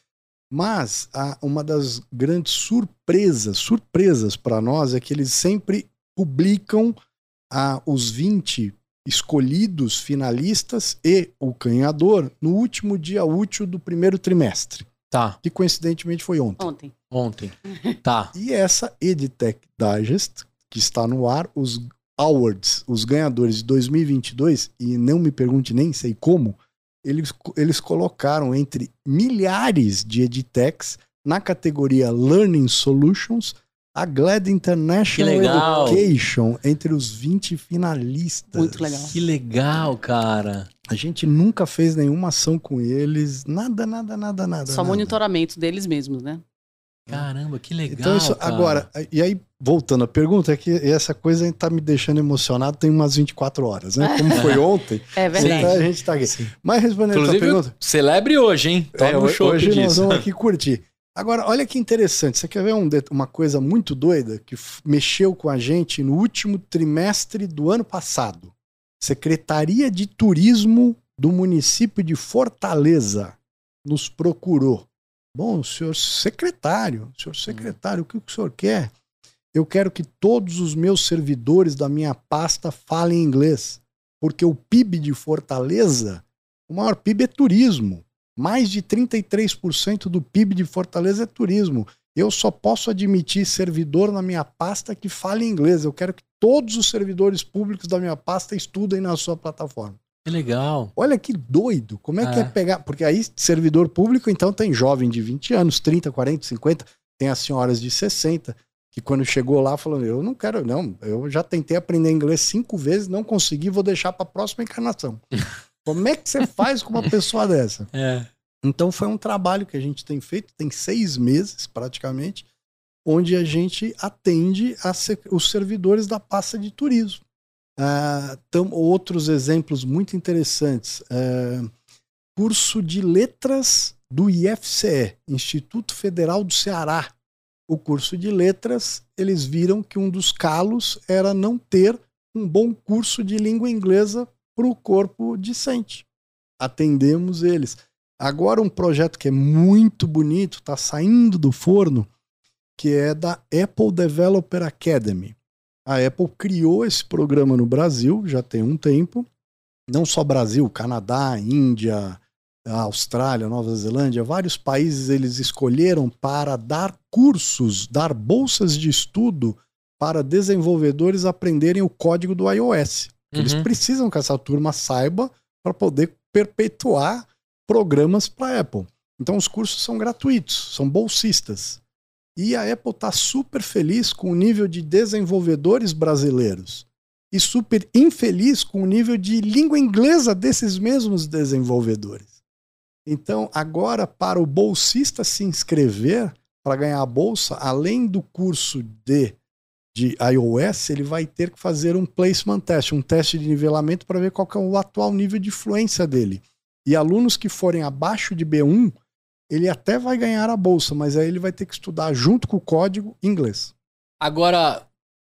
Mas a, uma das grandes surpresas, surpresas para nós é que eles sempre publicam a, os vinte escolhidos finalistas e o ganhador no último dia útil do primeiro trimestre. Tá. Que coincidentemente foi ontem. Ontem. Ontem. Tá. E essa EdTech Digest, que está no ar, os awards, os ganhadores de dois mil e vinte e dois, e não me pergunte nem sei como, Eles, eles colocaram entre milhares de edtechs na categoria Learning Solutions a Glad International Education entre os vinte finalistas. Muito legal. Que legal, cara. A gente nunca fez nenhuma ação com eles, nada, nada, nada, nada. Só nada. monitoramento deles mesmos, né? Caramba, que legal. Então isso, cara. Agora, e aí, voltando à pergunta, é que essa coisa tá me deixando emocionado tem umas vinte e quatro horas, né? Como foi ontem. É verdade. Então a gente tá aqui. Sim. Mas respondendo a tua pergunta... Celebre hoje, hein? É, um show hoje disso. Nós vamos aqui curtir. Agora, olha que interessante. Você quer ver um, uma coisa muito doida que mexeu com a gente no último trimestre do ano passado? Secretaria de Turismo do município de Fortaleza nos procurou. Bom, senhor secretário, senhor secretário, o que o senhor quer? Eu quero que todos os meus servidores da minha pasta falem inglês, porque o P I B de Fortaleza, o maior P I B é turismo. Mais de trinta e três por cento do P I B de Fortaleza é turismo. Eu só posso admitir servidor na minha pasta que fale inglês. Eu quero que todos os servidores públicos da minha pasta estudem na sua plataforma. Que legal. Olha que doido. Como é, é que é pegar... Porque aí, servidor público, então, tem jovem de vinte anos, trinta, quarenta, cinquenta, tem as senhoras de sessenta, que quando chegou lá, falou, eu não quero, não, eu já tentei aprender inglês cinco vezes, não consegui, vou deixar para a próxima encarnação. Como é que você faz com uma pessoa dessa? É. Então, foi um trabalho que a gente tem feito, tem seis meses, praticamente, onde a gente atende a ser, os servidores da pasta de turismo. Uh, tam, outros exemplos muito interessantes. Uh, curso de letras do I F C E, Instituto Federal do Ceará. O curso de letras, eles viram que um dos calos era não ter um bom curso de língua inglesa para o corpo discente. Atendemos eles. Agora um projeto que é muito bonito, está saindo do forno, que é da Apple Developer Academy. A Apple criou esse programa no Brasil, já tem um tempo. Não só Brasil, Canadá, Índia, Austrália, Nova Zelândia, vários países eles escolheram para dar cursos, dar bolsas de estudo para desenvolvedores aprenderem o código do iOS. Uhum. Eles precisam que essa turma saiba para poder perpetuar programas para a Apple. Então os cursos são gratuitos, são bolsistas. E a Apple está super feliz com o nível de desenvolvedores brasileiros e super infeliz com o nível de língua inglesa desses mesmos desenvolvedores. Então, agora, para o bolsista se inscrever para ganhar a bolsa, além do curso de, de iOS, ele vai ter que fazer um placement test, um teste de nivelamento para ver qual que é o atual nível de fluência dele. E alunos que forem abaixo de B um, ele até vai ganhar a bolsa, mas aí ele vai ter que estudar junto com o código inglês. Agora,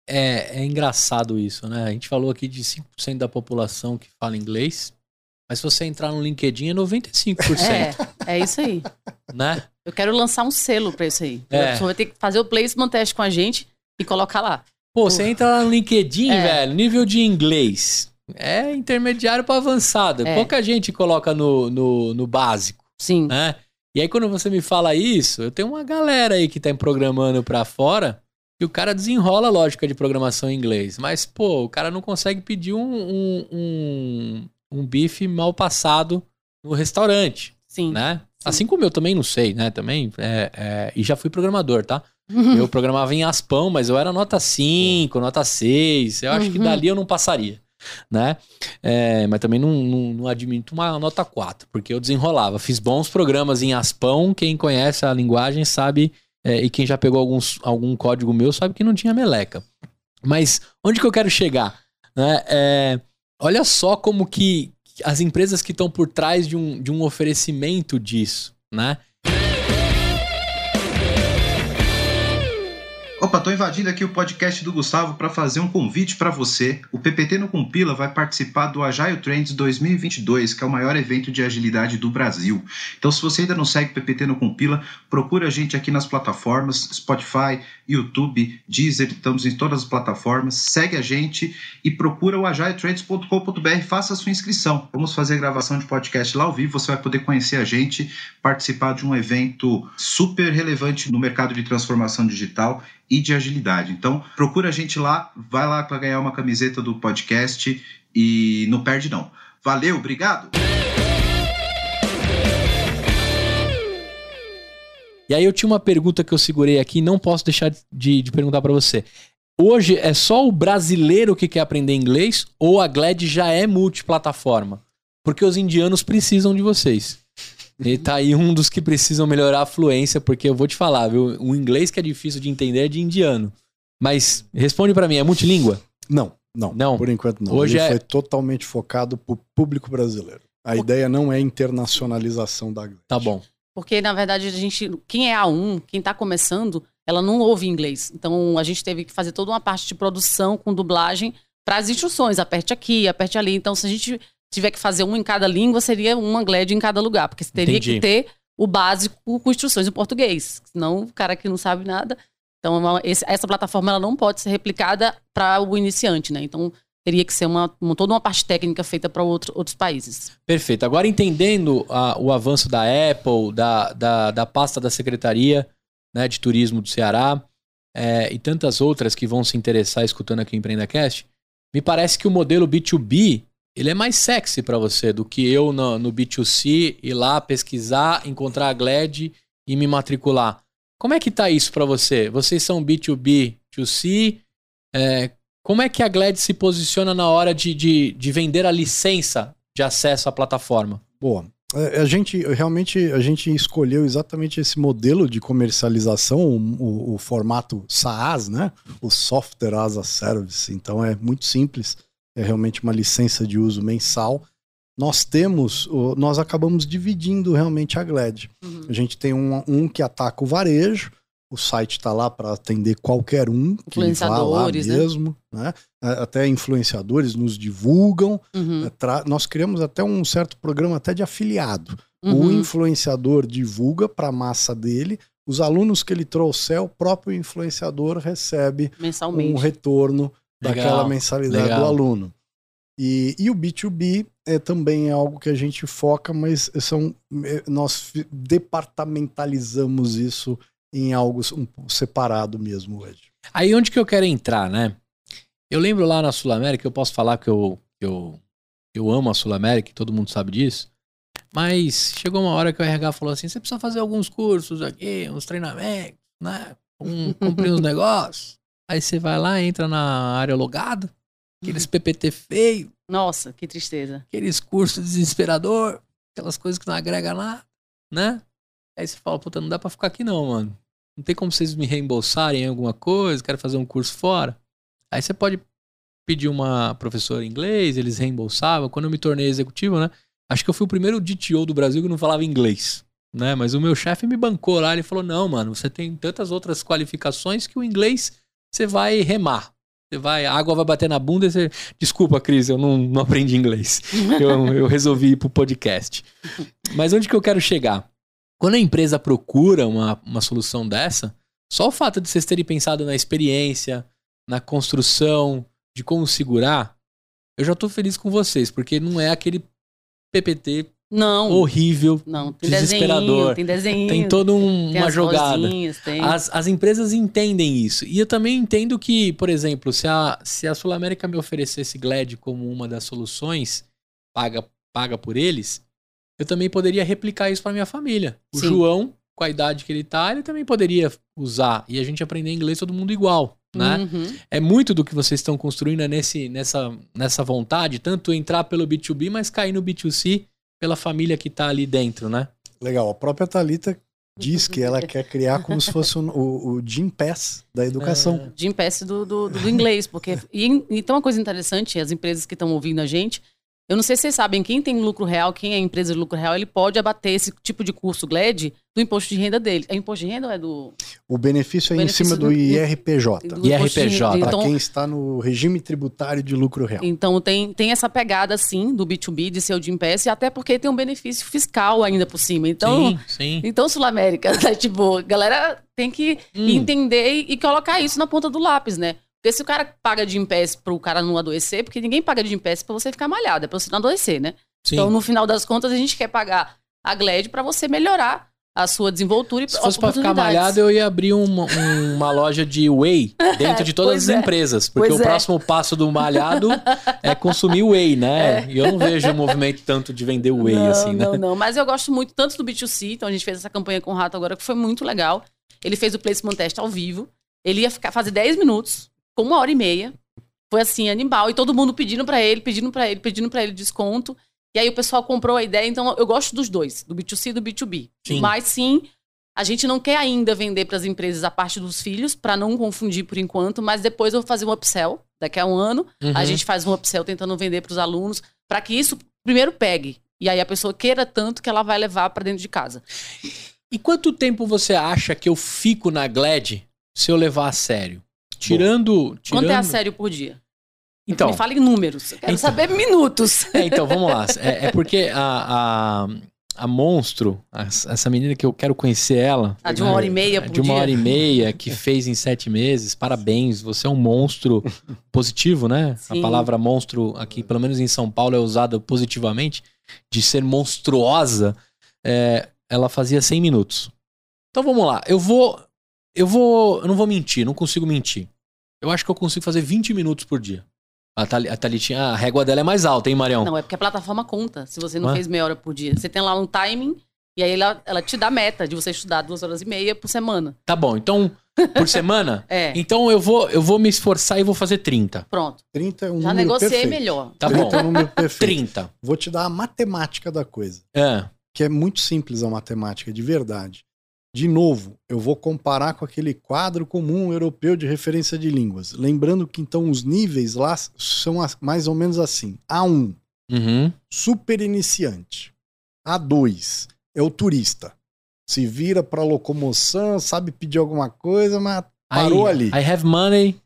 É, é engraçado isso, né? A gente falou aqui de cinco por cento da população que fala inglês, mas se você entrar no LinkedIn é noventa e cinco por cento. É, é isso aí. Né? Eu quero lançar um selo pra isso aí. É. A pessoa vai ter que fazer o placement test com a gente e colocar lá. Pô, você entra lá no LinkedIn, É. velho, nível de inglês. É intermediário para avançado. É. Pouca gente coloca no, no, no básico, Sim. né? E aí quando você me fala isso, eu tenho uma galera aí que tá programando pra fora e o cara desenrola a lógica de programação em inglês. Mas, pô, o cara não consegue pedir um, um, um, um bife mal passado no restaurante, Sim. né? Sim. Assim como eu também não sei, né? Também, é, é, e já fui programador, tá? Eu programava em Aspão, mas eu era nota cinco, nota seis. Eu acho que Uhum. dali eu não passaria, né? É, mas também não, não, não admito uma nota quatro, porque eu desenrolava. Fiz bons programas em Aspão. Quem conhece a linguagem sabe, é, e quem já pegou alguns, algum código meu sabe que não tinha meleca. Mas onde que eu quero chegar? Né? É, olha só como que as empresas que estão por trás de um, de um oferecimento disso, né? Opa, tô invadindo aqui o podcast do Gustavo para fazer um convite para você. O P P T no Compila vai participar do Agile Trends dois mil e vinte e dois, que é o maior evento de agilidade do Brasil. Então, se você ainda não segue o P P T no Compila, procura a gente aqui nas plataformas Spotify, YouTube, Deezer, estamos em todas as plataformas. Segue a gente e procura o agile trends ponto com ponto b r, faça a sua inscrição. Vamos fazer gravação de podcast lá ao vivo, você vai poder conhecer a gente, participar de um evento super relevante no mercado de transformação digital e de agilidade. Então, procura a gente lá, vai lá para ganhar uma camiseta do podcast e não perde não. Valeu, obrigado! E aí eu tinha uma pergunta que eu segurei aqui e não posso deixar de, de perguntar para você. Hoje é só o brasileiro que quer aprender inglês ou a Glad já é multiplataforma? Porque os indianos precisam de vocês. E tá aí um dos que precisam melhorar a fluência, porque eu vou te falar, viu? O inglês que é difícil de entender é de indiano. Mas responde pra mim, é multilíngua? Não, não, Não. por enquanto não. Hoje Ele é- foi totalmente focado pro público brasileiro. A ideia não é internacionalização da Glad. Tá bom. Porque, na verdade, a gente, quem é A um, quem tá começando, ela não ouve inglês. Então, a gente teve que fazer toda uma parte de produção com dublagem para as instruções. Aperte aqui, aperte ali. Então, se a gente tiver que fazer um em cada língua, seria uma Glad em cada lugar. Porque você teria Entendi. que ter o básico com instruções em português. Senão, o cara que não sabe nada... Então, uma- esse- essa plataforma ela não pode ser replicada para o iniciante, né? Então, teria que ser uma, uma- toda uma parte técnica feita para outro, outros países. Perfeito. Agora entendendo a- o avanço da Apple, da, da, da pasta da Secretaria, né, de Turismo do Ceará, é, e tantas outras que vão se interessar escutando aqui o EmpreendaCast, me parece que o modelo B dois B ele é mais sexy para você do que eu no, no B dois C ir lá pesquisar, encontrar a Glad e me matricular. Como é que tá isso para você? Vocês são B dois B, dois C, é, como é que a Glad se posiciona na hora de, de, de vender a licença de acesso à plataforma? Boa. É, A gente realmente a gente escolheu exatamente esse modelo de comercialização, o, o- o formato SaaS, né? O Software as a Service. Então é muito simples, é realmente uma licença de uso mensal. Nós temos, o- nós acabamos dividindo realmente a Glad. A gente tem um, um que ataca o varejo. O site está lá para atender qualquer um que vá lá Influenciadores, né? mesmo, né? A- Até influenciadores nos divulgam. Uhum, É, tra- Nós criamos até um certo programa até de afiliado. O uhum. influenciador divulga para a massa dele. Os alunos que ele trouxer, o próprio influenciador recebe Mensalmente. um retorno Legal, daquela mensalidade legal. do aluno. E, e o B dois B é, também é algo que a gente foca, mas são, é, nós fi- departamentalizamos isso em algo um, separado mesmo hoje. Aí onde que eu quero entrar, né? Eu lembro lá na Sul América, eu posso falar que eu, que eu, eu amo a Sul América, todo mundo sabe disso, mas chegou uma hora que o R H falou assim, você precisa fazer alguns cursos aqui, uns treinamentos, né? Um, cumprir uns negócios. Aí você vai lá, entra na área logada, aqueles P P T feio, Nossa, que tristeza. aqueles cursos desesperador, aquelas coisas que não agregam nada, né? Aí você fala, puta, não dá pra ficar aqui não, mano. Não tem como vocês me reembolsarem em alguma coisa, quero fazer um curso fora. Aí você pode pedir uma professora em inglês, eles reembolsavam. Quando eu me tornei executivo, né? Acho que eu fui o primeiro D T O do Brasil que não falava inglês, né? Mas o meu chefe me bancou lá, ele falou, não, mano, você tem tantas outras qualificações que o inglês você vai remar. Você vai, a água vai bater na bunda e você... Desculpa, Cris, eu não, não aprendi inglês. Eu, eu resolvi ir pro podcast. Mas onde que eu quero chegar? Quando a empresa procura uma, uma solução dessa, só o fato de vocês terem pensado na experiência, na construção, de como segurar, eu já tô feliz com vocês, porque não é aquele P P T não, horrível, não, tem desesperador. Desenho, tem desenho. Tem toda um, tem uma as jogada. Rosinhas, tem... As, as empresas entendem isso. E eu também entendo que, por exemplo, se a, se a Sul América me oferecesse Glad como uma das soluções, paga, paga por eles, eu também poderia replicar isso para minha família. O Sim. João, com a idade que ele tá, ele também poderia usar. E a gente aprender inglês todo mundo igual, né? Uhum. É muito do que vocês estão construindo é nesse, nessa, nessa vontade, tanto entrar pelo B dois B, mas cair no B dois C pela família que tá ali dentro, né? Legal. A própria Thalita diz que ela quer criar como se fosse o, o, o Gympass da educação. De Gympass do, do, do inglês. Porque, e, então, uma coisa interessante, as empresas que estão ouvindo a gente, eu não sei se vocês sabem, quem tem lucro real, quem é empresa de lucro real, ele pode abater esse tipo de curso Glad do imposto de renda dele. É imposto de renda ou é do... O benefício é o em benefício cima do, do I R P J. do I R P J, Para então, quem está no regime tributário de lucro real. Então tem, tem essa pegada, sim, do B dois B, de ser o Gympass, e até porque tem um benefício fiscal ainda por cima. Então, sim, sim. então Sul América, né? Tipo, a galera tem que Hum. entender e, e colocar isso na ponta do lápis, né? Porque se o cara paga Gympass pro cara não adoecer, porque ninguém paga Gympass pra você ficar malhado, é pra você não adoecer, né? Sim. Então, no final das contas, a gente quer pagar a Glad pra você melhorar a sua desenvoltura e Se fosse pra ficar oportunidades. malhado, eu ia abrir uma, uma loja de whey dentro de todas Pois as é. empresas. Porque Pois o é. próximo passo do malhado é consumir whey, né? É. E eu não vejo um movimento tanto de vender whey, não, assim, né? Não, não, mas eu gosto muito tanto do B dois C, então a gente fez essa campanha com o Rato agora, que foi muito legal. Ele fez o placement test ao vivo, ele ia ficar, fazer dez minutos, com uma hora e meia, foi assim, animal, e todo mundo pedindo pra ele, pedindo pra ele, pedindo pra ele desconto, e aí o pessoal comprou a ideia, então eu gosto dos dois, do B dois C e do B dois B. Sim. Mas sim, a gente não quer ainda vender pras empresas a parte dos filhos, pra não confundir por enquanto, mas depois eu vou fazer um upsell, daqui a um ano, Uhum. a gente faz um upsell tentando vender pros alunos, pra que isso primeiro pegue. E aí a pessoa queira tanto que ela vai levar pra dentro de casa. E quanto tempo você acha que eu fico na Glad se eu levar a sério? Tirando... tirando... Quanto é a sério por dia? Então, Me fala em números. Eu quero Então. saber minutos. é, então, vamos lá. É, é porque a, a, a Monstro, a- essa menina que eu quero conhecer ela... Ah, de uma hora e meia por de uma dia? hora e meia, que fez em sete meses. Parabéns, você é um monstro positivo, né? Sim. A palavra monstro aqui, pelo menos em São Paulo, é usada positivamente, de ser monstruosa. É, ela fazia cem minutos. Então vamos lá, eu vou... Eu vou... Eu não vou mentir, não consigo mentir. Eu acho que eu consigo fazer vinte minutos por dia. A, Thali- a Thalitinha, a régua dela é mais alta, hein, Marião? Não, é porque a plataforma conta se você não Ué? fez meia hora por dia. Você tem lá um timing e aí ela, ela te dá meta de você estudar duas horas e meia por semana. Tá bom, então, por semana? É, Então eu vou, eu vou me esforçar e vou fazer trinta. pronto. trinta é um Já número negociei perfeito. melhor. Tá trinta bom, é um número perfeito. trinta. Vou te dar a matemática da coisa, É. que é muito simples a matemática, de verdade. De novo, eu vou comparar com aquele quadro comum europeu de referência de línguas. Lembrando que, então, os níveis lá são as- mais ou menos assim. A um, Uhum. super iniciante. A dois, é o turista. Se vira para locomoção, sabe pedir alguma coisa, mas parou I, ali. I have money.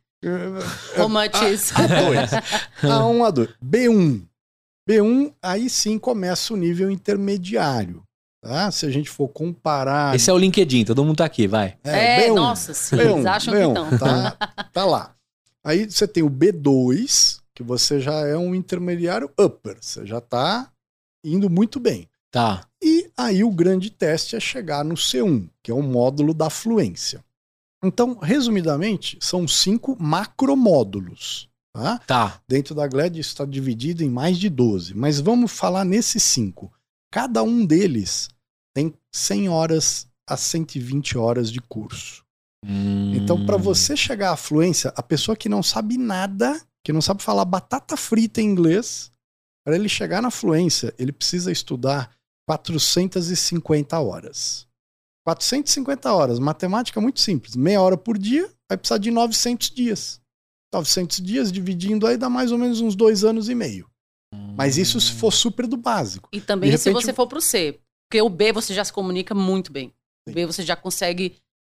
How much is? A dois. A um, A dois. B um. B um, aí sim começa o nível intermediário. Tá? Se a gente for comparar. Esse é o LinkedIn, todo mundo tá aqui, vai. É, B um. nossa, sim, B um, eles acham B um, que estão. Tá, tá lá. Aí você tem o B dois, que você já é um intermediário upper. Você já tá indo muito bem. Tá. E aí o grande teste é chegar no C um, que é o módulo da fluência. Então, resumidamente, são cinco macromódulos. Tá? Tá. Dentro da Glad isso está dividido em mais de doze. Mas vamos falar nesses cinco. Cada um deles tem cem horas a cento e vinte horas de curso. Hum. Então, para você chegar à fluência, a pessoa que não sabe nada, que não sabe falar batata frita em inglês, para ele chegar na fluência, ele precisa estudar quatrocentas e cinquenta horas. quatrocentas e cinquenta horas, matemática muito simples. Meia hora por dia, vai precisar de novecentos dias. novecentos dias dividindo aí dá mais ou menos uns dois anos e meio. Mas isso se for super do básico. E também De se repente- você for pro C. Porque o B você já se comunica muito bem. O B você já consegue... O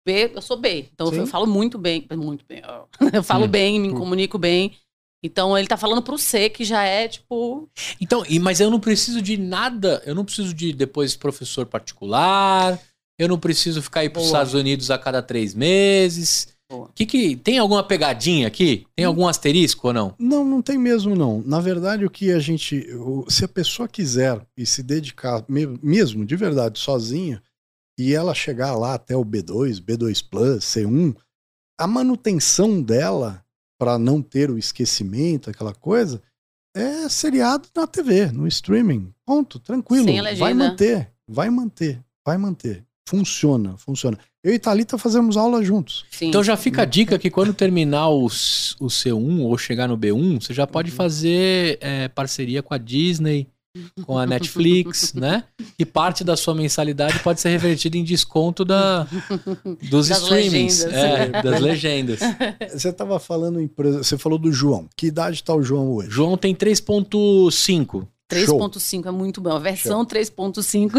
B, eu sou B. Então Sim. eu falo muito bem, muito bem. Eu falo Hum. bem, me comunico bem. Então ele tá falando pro C, que já é tipo... Então, e, mas eu não preciso de nada, eu não preciso de depois professor particular, eu não preciso ficar aí pros Boa. Estados Unidos a cada três meses. Boa. Que que, tem alguma pegadinha aqui? Tem algum asterisco ou não? Não, não tem mesmo não. Na verdade, o que a gente... o- Se a pessoa quiser e se dedicar me- mesmo, de verdade, sozinha, e ela chegar lá até o B dois, B dois Plus, C um, a manutenção dela, para não ter o esquecimento, aquela coisa, é seriado na T V, no streaming. Ponto, tranquilo. Sem a legenda. Vai manter, vai manter, vai manter. Funciona, funciona. Eu e Thalita fazemos aula juntos. Sim. Então já fica a dica que quando terminar o, s- o C um ou chegar no B um, você já pode fazer é, parceria com a Disney, com a Netflix, né? E parte da sua mensalidade pode ser revertida em desconto da, dos Das streamings, legendas. é, das legendas. Você estava falando em, por exemplo, você falou do João. Que idade está o João hoje? João tem três ponto cinco. três ponto cinco é muito bom. A versão três ponto cinco.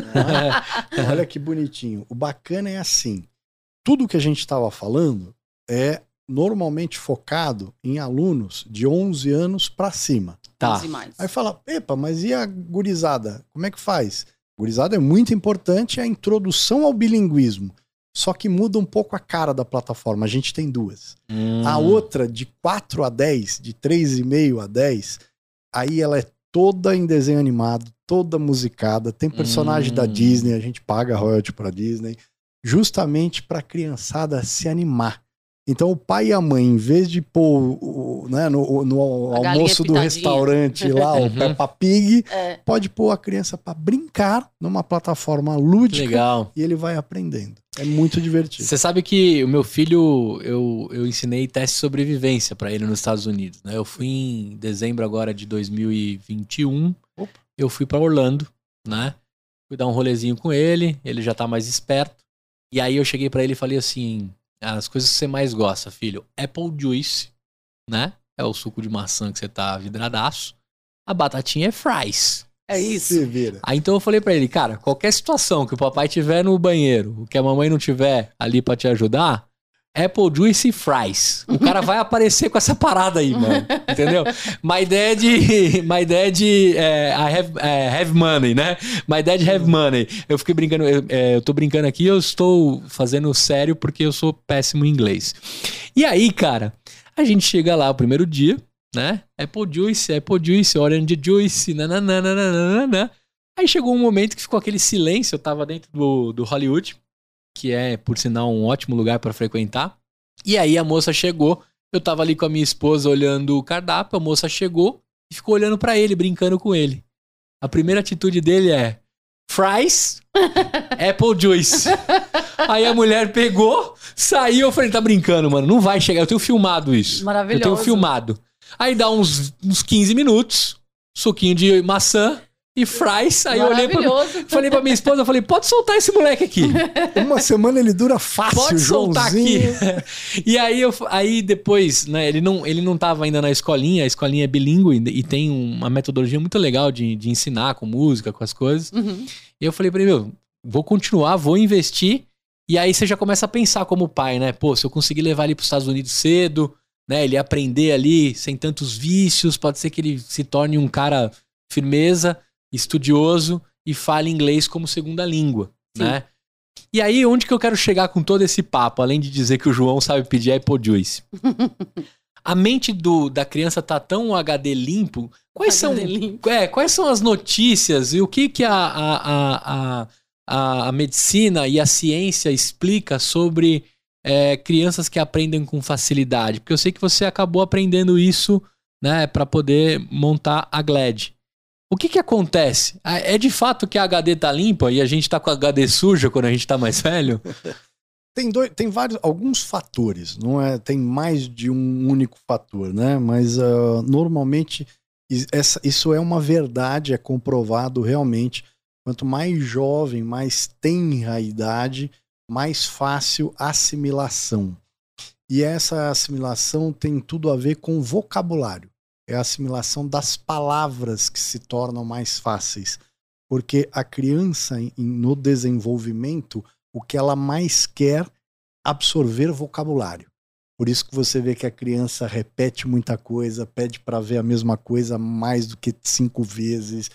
Olha que bonitinho. O bacana é assim, tudo que a gente estava falando é normalmente focado em alunos de onze anos para cima. Tá. Mais. Aí fala, epa, mas e a gurizada? Como é que faz? Gurizada é muito importante a introdução ao bilinguismo, só que muda um pouco a cara da plataforma. A gente tem duas. Hum. A outra, de quatro a dez, de três e meio a dez, aí ela é toda em desenho animado, toda musicada, tem personagem Hum. da Disney, a gente paga royalty pra Disney, justamente pra criançada se animar. Então o pai e a mãe, em vez de pôr o- né, no, no A galinha almoço do pitadinha. restaurante lá, o Uhum. Peppa Pig, É. pode pôr a criança pra brincar numa plataforma lúdica Legal. e ele vai aprendendo. É muito divertido. Você sabe que o meu filho, eu, eu ensinei teste de sobrevivência pra ele nos Estados Unidos, né? Eu fui em dezembro agora de dois mil e vinte e um, Opa. eu fui pra Orlando, né? Fui dar um rolezinho com ele, ele já tá mais esperto. E aí eu cheguei pra ele e falei assim, as coisas que você mais gosta, filho, Apple Juice, né? É o suco de maçã que você tá vidradaço. A batatinha é fries. É isso. Se vira. Aí então eu falei pra ele, cara, qualquer situação que o papai tiver no banheiro, que a mamãe não tiver ali pra te ajudar, Apple Juice e fries. O cara vai aparecer com essa parada aí, mano. Entendeu? My dad, my dad é, I have, é, have money, né? My dad have money. Eu fiquei brincando, eu, é, eu tô brincando aqui, eu estou fazendo sério porque eu sou péssimo em inglês. E aí, cara, a gente chega lá o primeiro dia, né? Apple Juice, Apple Juice, Orange Juice, nananana. Aí chegou um momento que ficou aquele silêncio, eu tava dentro do, do Hollywood, que é, por sinal, um ótimo lugar pra frequentar. E aí a moça chegou, eu tava ali com a minha esposa olhando o cardápio, a moça chegou e ficou olhando pra ele, brincando com ele. A primeira atitude dele é fries, Apple Juice. Aí a mulher pegou, saiu, eu falei, tá brincando, mano, não vai chegar, eu tenho filmado isso. Maravilhoso. Eu tenho filmado. Aí dá uns, uns quinze minutos, suquinho de maçã e fries. Aí eu olhei pra, Maravilhoso. falei pra minha esposa, eu falei, pode soltar esse moleque aqui. Uma semana ele dura fácil, Pode soltar aqui. Joãozinho. E aí, eu, aí depois, né, ele não, ele não tava ainda na escolinha, a escolinha é bilíngue e tem uma metodologia muito legal de, de ensinar com música, com as coisas. Uhum. E eu falei pra ele, meu, vou continuar, vou investir. E aí você já começa a pensar como pai, né? Pô, se eu conseguir levar ele pros Estados Unidos cedo, né, ele aprender ali sem tantos vícios, pode ser que ele se torne um cara firmeza, estudioso e fale inglês como segunda língua, Sim. né? E aí, onde que eu quero chegar com todo esse papo, além de dizer que o João sabe pedir Apple Juice? A mente do, da criança tá tão H D limpo, quais são, H D limpo. é, quais são as notícias e o que que a, a, a, a, a medicina e a ciência explica sobre é, crianças que aprendem com facilidade? Porque eu sei que você acabou aprendendo isso, né, para poder montar a Glad. O que que acontece? É de fato que a H D tá limpa e a gente tá com a H D suja quando a gente tá mais velho? Tem, dois, tem vários, alguns fatores, não é? Tem mais de um único fator, né? Mas uh, normalmente is- essa, isso é uma verdade, é comprovado realmente. Quanto mais jovem, mais tenra a idade, mais fácil assimilação. E essa assimilação tem tudo a ver com vocabulário. É a assimilação das palavras que se tornam mais fáceis. Porque a criança, em- no desenvolvimento, o que ela mais quer absorver vocabulário. Por isso que você vê que a criança repete muita coisa, pede para ver a mesma coisa mais do que cinco vezes,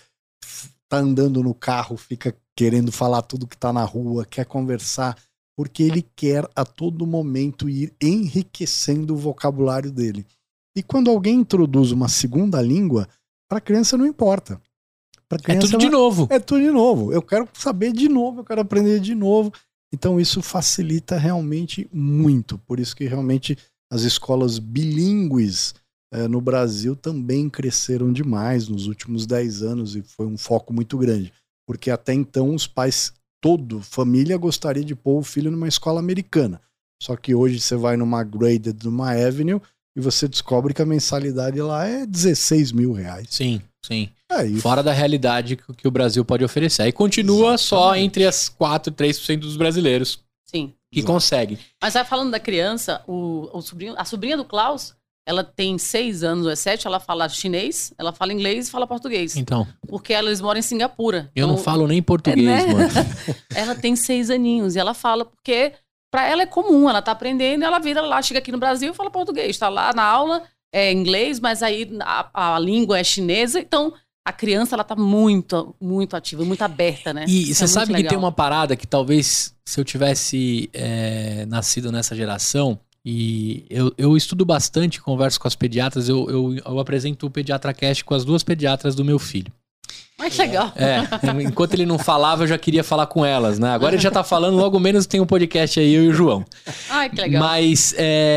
tá andando no carro, fica querendo falar tudo que tá na rua, quer conversar, porque ele quer a todo momento ir enriquecendo o vocabulário dele. E quando alguém introduz uma segunda língua, para a criança não importa. Pra criança, é tudo de novo. É tudo de novo. Eu quero saber de novo, eu quero aprender de novo. Então isso facilita realmente muito. Por isso que realmente as escolas bilíngues eh, no Brasil também cresceram demais nos últimos dez anos e foi um foco muito grande. Porque até então os pais, toda família gostaria de pôr o filho numa escola americana. Só que hoje você vai numa Graded, numa Avenue, e você descobre que a mensalidade lá é dezesseis mil reais. Sim, sim. É, e fora da realidade que, que o Brasil pode oferecer. Aí continua Exatamente. Só entre as quatro, três por cento dos brasileiros Sim. que Exato. Conseguem. Mas vai falando da criança, o, o sobrinho, a sobrinha do Klaus, ela tem seis anos ou é sete, ela fala chinês, ela fala inglês e fala português. Então. Porque eles moram em Singapura. Eu então, não falo nem português, é, né? mano. Ela tem seis aninhos e ela fala porque pra ela é comum, ela tá aprendendo, ela vira lá, chega aqui no Brasil e fala português. Tá lá na aula, é inglês, mas aí a, a língua é chinesa, então a criança ela tá muito, muito ativa, muito aberta, né? E você é sabe legal. que tem uma parada que talvez se eu tivesse é, nascido nessa geração, e eu, eu estudo bastante, converso com as pediatras, eu, eu, eu apresento o Pediatra Cast com as duas pediatras do meu filho. Mas que legal. É, enquanto ele não falava, eu já queria falar com elas, né? Agora ele já tá falando, logo menos tem um podcast aí, eu e o João. Ai, que legal. Mas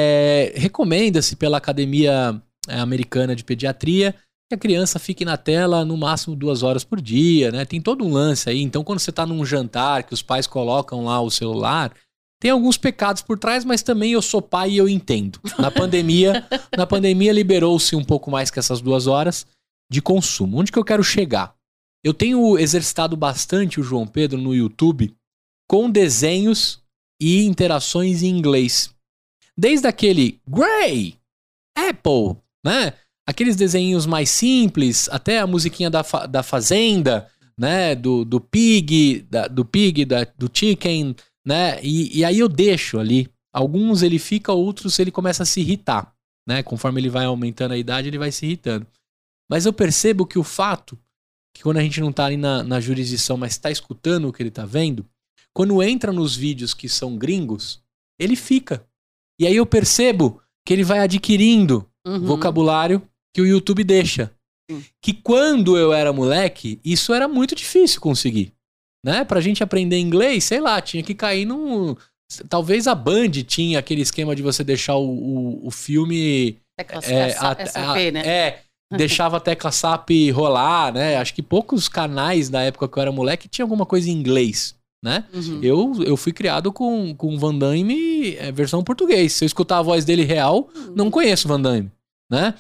é, recomenda-se pela Academia Americana de Pediatria que a criança fique na tela no máximo duas horas por dia, né? Tem todo um lance aí. Então, quando você tá num jantar, que os pais colocam lá o celular, tem alguns pecados por trás, mas também eu sou pai e eu entendo. Na pandemia, na pandemia liberou-se um pouco mais que essas duas horas de consumo. Onde que eu quero chegar? Eu tenho exercitado bastante o João Pedro no YouTube com desenhos e interações em inglês. Desde aquele Gray, Apple, né? Aqueles desenhos mais simples, até a musiquinha da, fa- da Fazenda, né? Do, do Pig, da, do Pig, da, do Chicken, né? E, e aí eu deixo ali. Alguns ele fica, outros ele começa a se irritar, né? Conforme ele vai aumentando a idade, ele vai se irritando. Mas eu percebo que o fato que quando a gente não tá ali na, na jurisdição, mas tá escutando o que ele tá vendo, quando entra nos vídeos que são gringos, ele fica. E aí eu percebo que ele vai adquirindo Uhum. vocabulário que o YouTube deixa. Sim. Que quando eu era moleque, isso era muito difícil conseguir. Né? Pra gente aprender inglês, sei lá, tinha que cair num... Talvez a Band tinha aquele esquema de você deixar o, o, o filme... Tecla é, a, S A P, a, né? É, deixava a tecla S A P rolar, né? Acho que poucos canais da época que eu era moleque tinha alguma coisa em inglês, né? Uhum. Eu, eu fui criado com, com Van Damme é, versão português. Se eu escutar a voz dele real, não conheço Van Damme, né?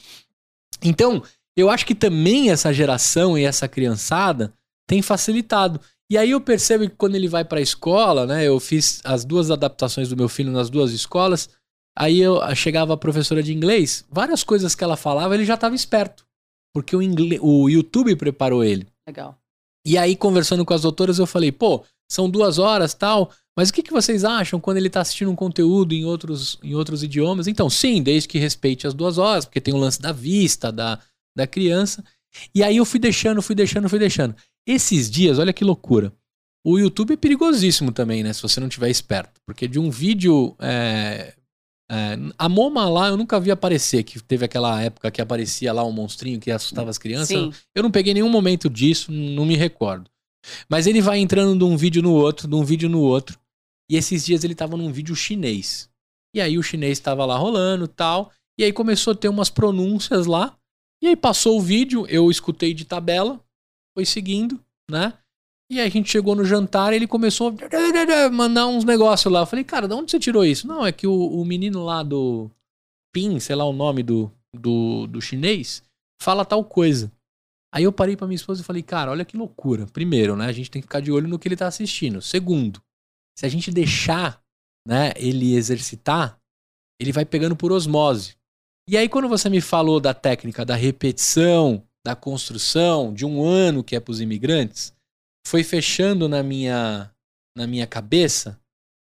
Então, eu acho que também essa geração e essa criançada tem facilitado. E aí eu percebo que quando ele vai pra escola, né? Eu fiz as duas adaptações do meu filho nas duas escolas. Aí eu chegava a professora de inglês, várias coisas que ela falava, ele já estava esperto. Porque o, inglês, o YouTube preparou ele. Legal. E aí, conversando com as doutoras, eu falei, pô, são duas horas, tal, mas o que, que vocês acham quando ele está assistindo um conteúdo em outros, em outros idiomas? Então, sim, desde que respeite as duas horas, porque tem o lance da vista, da, da criança. E aí eu fui deixando, fui deixando, fui deixando. Esses dias, olha que loucura. O YouTube é perigosíssimo também, né? Se você não tiver esperto. Porque de um vídeo... É, é, a Moma lá eu nunca vi aparecer, que teve aquela época que aparecia lá um monstrinho que assustava as crianças. Sim. Eu não peguei nenhum momento disso, não me recordo. Mas ele vai entrando de um vídeo no outro, de um vídeo no outro. E esses dias ele tava num vídeo chinês. E aí o chinês tava lá rolando e tal. E aí começou a ter umas pronúncias lá. E aí passou o vídeo, eu escutei de tabela, foi seguindo, né? E aí a gente chegou no jantar e ele começou a mandar uns negócios lá. Eu falei, cara, de onde você tirou isso? Não, é que o, o menino lá do Pin, sei lá o nome do, do, do chinês, fala tal coisa. Aí eu parei pra minha esposa e falei, cara, olha que loucura. Primeiro, né, a gente tem que ficar de olho no que ele tá assistindo. Segundo, se a gente deixar, né, ele exercitar, ele vai pegando por osmose. E aí quando você me falou da técnica da repetição, da construção, de um ano que é pros imigrantes, foi fechando na minha, na minha cabeça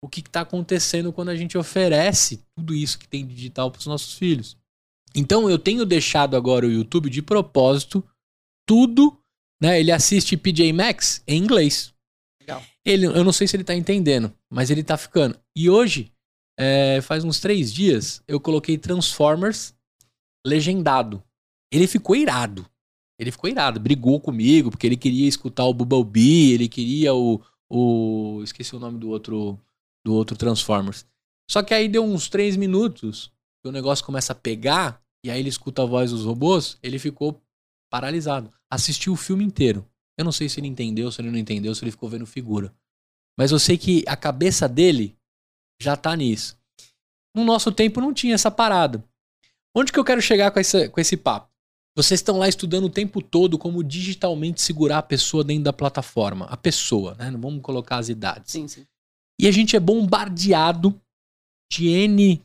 o que está acontecendo quando a gente oferece tudo isso que tem digital para os nossos filhos. Então eu tenho deixado agora o YouTube de propósito, tudo, né? Ele assiste P J Masks em inglês. Legal. Ele, eu não sei se ele tá entendendo, mas ele tá ficando. E hoje, é, faz uns três dias, eu coloquei Transformers legendado. Ele ficou irado. Ele ficou irado. Brigou comigo, porque ele queria escutar o Bumblebee, ele queria o... o esqueci o nome do outro, do outro Transformers. Só que aí deu uns três minutos, que o negócio começa a pegar, e aí ele escuta a voz dos robôs, ele ficou paralisado. Assistiu o filme inteiro. Eu não sei se ele entendeu, se ele não entendeu, se ele ficou vendo figura. Mas eu sei que a cabeça dele já tá nisso. No nosso tempo não tinha essa parada. Onde que eu quero chegar com esse, com esse papo? Vocês estão lá estudando o tempo todo como digitalmente segurar a pessoa dentro da plataforma. A pessoa, né? Não vamos colocar as idades. Sim, sim. E a gente é bombardeado de N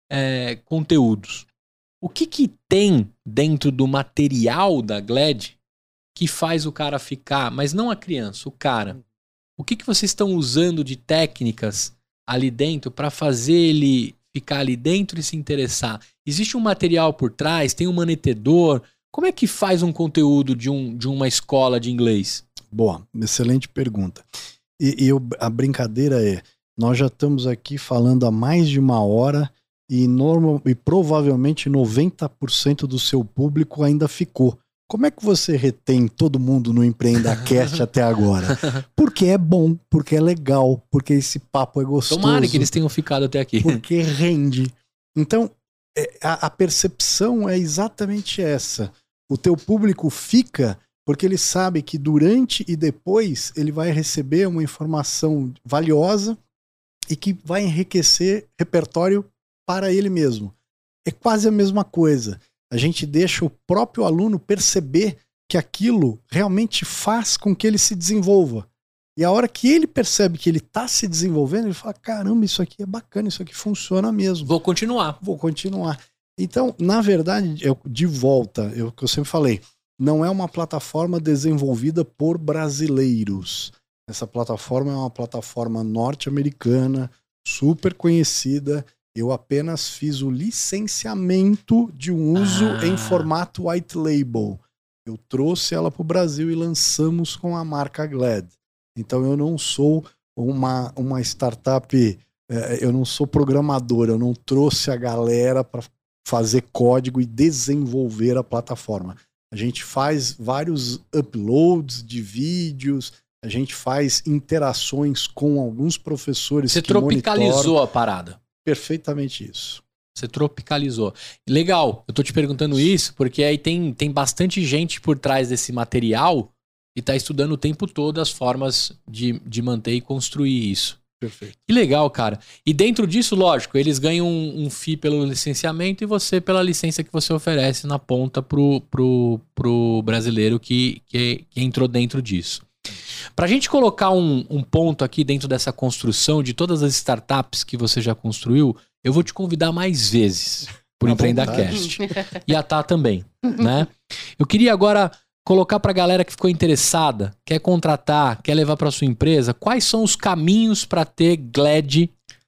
é, conteúdos. O que que tem dentro do material da Glad que faz o cara ficar, mas não a criança, o cara? O que que vocês estão usando de técnicas ali dentro para fazer ele ficar ali dentro e se interessar? Existe um material por trás? Tem um manetedor? Como é que faz um conteúdo de, um, de uma escola de inglês? Boa, excelente pergunta. E, e eu, a brincadeira é, nós já estamos aqui falando há mais de uma hora e, normal, e provavelmente noventa por cento do seu público ainda ficou. Como é que você retém todo mundo no EmpreendaCast até agora? Porque é bom, porque é legal, porque esse papo é gostoso. Tomara que eles tenham ficado até aqui. Porque rende. Então, é, a, a percepção é exatamente essa. O teu público fica porque ele sabe que durante e depois ele vai receber uma informação valiosa e que vai enriquecer repertório para ele mesmo. É quase a mesma coisa. A gente deixa o próprio aluno perceber que aquilo realmente faz com que ele se desenvolva. E a hora que ele percebe que ele está se desenvolvendo, ele fala, caramba, isso aqui é bacana, isso aqui funciona mesmo. Vou continuar. Vou continuar. Então, na verdade, eu, de volta, eu que eu sempre falei, não é uma plataforma desenvolvida por brasileiros. Essa plataforma é uma plataforma norte-americana, super conhecida. Eu apenas fiz o licenciamento de um uso ah. em formato white label. Eu trouxe ela para o Brasil e lançamos com a marca Glad. Então eu não sou uma, uma startup, é, eu não sou programador, eu não trouxe a galera para fazer código e desenvolver a plataforma. A gente faz vários uploads de vídeos, a gente faz interações com alguns professores. Você que tropicalizou monitoram. a parada. Perfeitamente isso. Você tropicalizou. Legal, eu tô te perguntando isso porque aí tem, tem bastante gente por trás desse material e tá estudando o tempo todo as formas de, de manter e construir isso. Perfeito. Que legal, cara. E dentro disso, lógico, eles ganham um, um fee pelo licenciamento e você pela licença que você oferece na ponta pro, pro, pro brasileiro que, que, que entrou dentro disso. Pra gente colocar um, um ponto aqui dentro dessa construção de todas as startups que você já construiu, eu vou te convidar mais vezes pro EmpreendaCast. E a Tá também, né? Eu queria agora colocar pra galera que ficou interessada, quer contratar, quer levar pra sua empresa, quais são os caminhos para ter Glad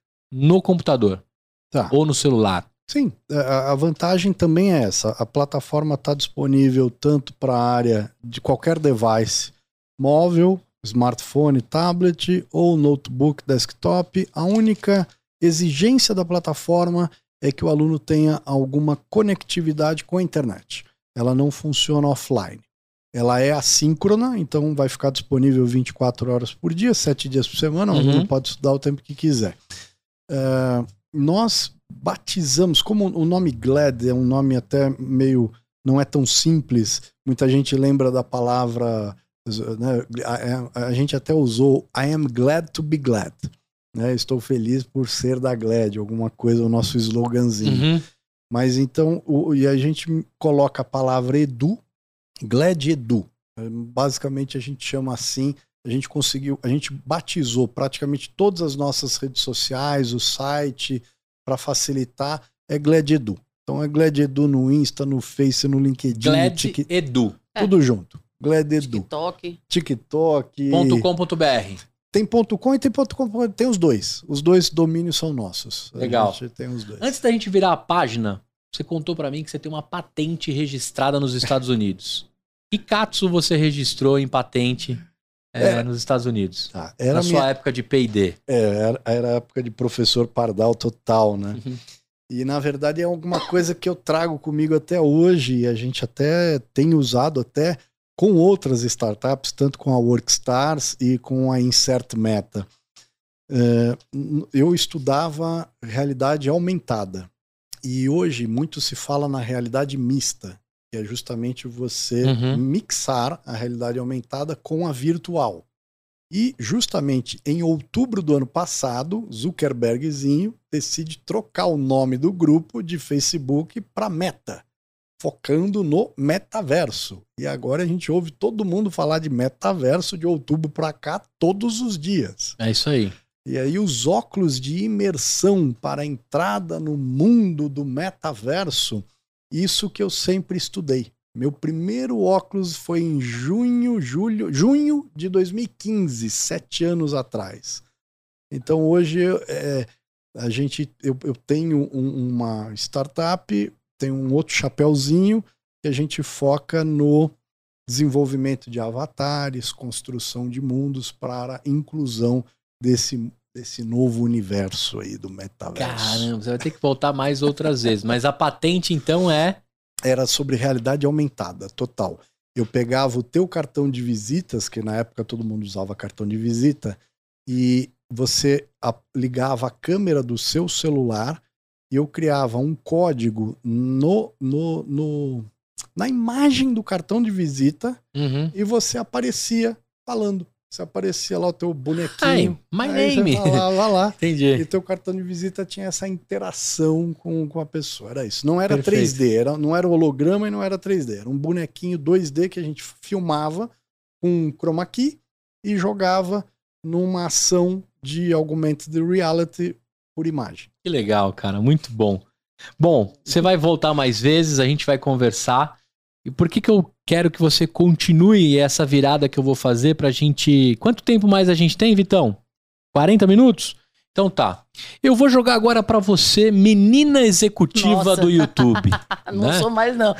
no computador tá. ou no celular? Sim, a vantagem também é essa. A plataforma está disponível tanto para a área de qualquer device, móvel, smartphone, tablet ou notebook, desktop. A única exigência da plataforma é que o aluno tenha alguma conectividade com a internet. Ela não funciona offline. Ela é assíncrona, então vai ficar disponível vinte e quatro horas por dia, sete dias por semana, o aluno Uhum. pode estudar o tempo que quiser. Uh, nós batizamos, como o nome Glad é um nome até meio, não é tão simples, muita gente lembra da palavra, né, a, a gente até usou I am glad to be glad, né, estou feliz por ser da Glad, alguma coisa, o nosso sloganzinho. Uhum. Mas então, o, e a gente coloca a palavra edu, Glad Edu. Basicamente a gente chama assim, a gente conseguiu, a gente batizou praticamente todas as nossas redes sociais, o site, para facilitar, é Glad Edu. Então é Glad Edu no Insta, no Face, no LinkedIn. Glad no Tik... Edu. Tudo junto. Glad Edu. TikTok. TikTok. .com.br. Tem ponto .com e tem ponto .com, tem os dois. Os dois domínios são nossos. Legal. A gente tem os dois. Antes da gente virar a página, você contou pra mim que você tem uma patente registrada nos Estados Unidos. Que Katsu você registrou em patente é, é. nos Estados Unidos? Tá. Era na minha... sua época de P e D. É, era, era a época de professor pardal total, né? Uhum. E, na verdade, é alguma coisa que eu trago comigo até hoje, e a gente até tem usado até com outras startups, tanto com a Workstars e com a Insert Meta. É, eu estudava realidade aumentada, e hoje muito se fala na realidade mista, que é justamente você uhum. mixar a realidade aumentada com a virtual. E justamente em outubro do ano passado, Zuckerbergzinho decide trocar o nome do grupo de Facebook para Meta, focando no metaverso. E agora a gente ouve todo mundo falar de metaverso de outubro para cá todos os dias. É isso aí. E aí os óculos de imersão para a entrada no mundo do metaverso, isso que eu sempre estudei. Meu primeiro óculos foi em junho, julho, junho de dois mil e quinze, sete anos atrás. Então hoje é, a gente, eu, eu tenho um, uma startup, tenho um outro chapéuzinho que a gente foca no desenvolvimento de avatares, construção de mundos para a inclusão desse, desse novo universo aí do metaverso. Caramba, você vai ter que voltar mais outras vezes. Mas a patente então é... Era sobre realidade aumentada, total. Eu pegava o teu cartão de visitas, que na época todo mundo usava cartão de visita, e você ligava a câmera do seu celular e eu criava um código no, no, no, na imagem do cartão de visita uhum. e você aparecia falando. Você aparecia lá o teu bonequinho. Hi, my name. Vai lá, vai lá. Entendi. E teu cartão de visita tinha essa interação com, com a pessoa. Era isso. Não era Perfeito. três D, era, não era holograma e não era três D. Era um bonequinho dois D que a gente filmava com chroma key e jogava numa ação de augmented reality por imagem. Que legal, cara. Muito bom. Bom, você vai voltar mais vezes, a gente vai conversar. E por que que eu quero que você continue essa virada que eu vou fazer pra gente... Quanto tempo mais a gente tem, Vitão? quarenta minutos? Então tá. Eu vou jogar agora pra você, menina executiva Nossa. do YouTube. Não né? sou mais, não.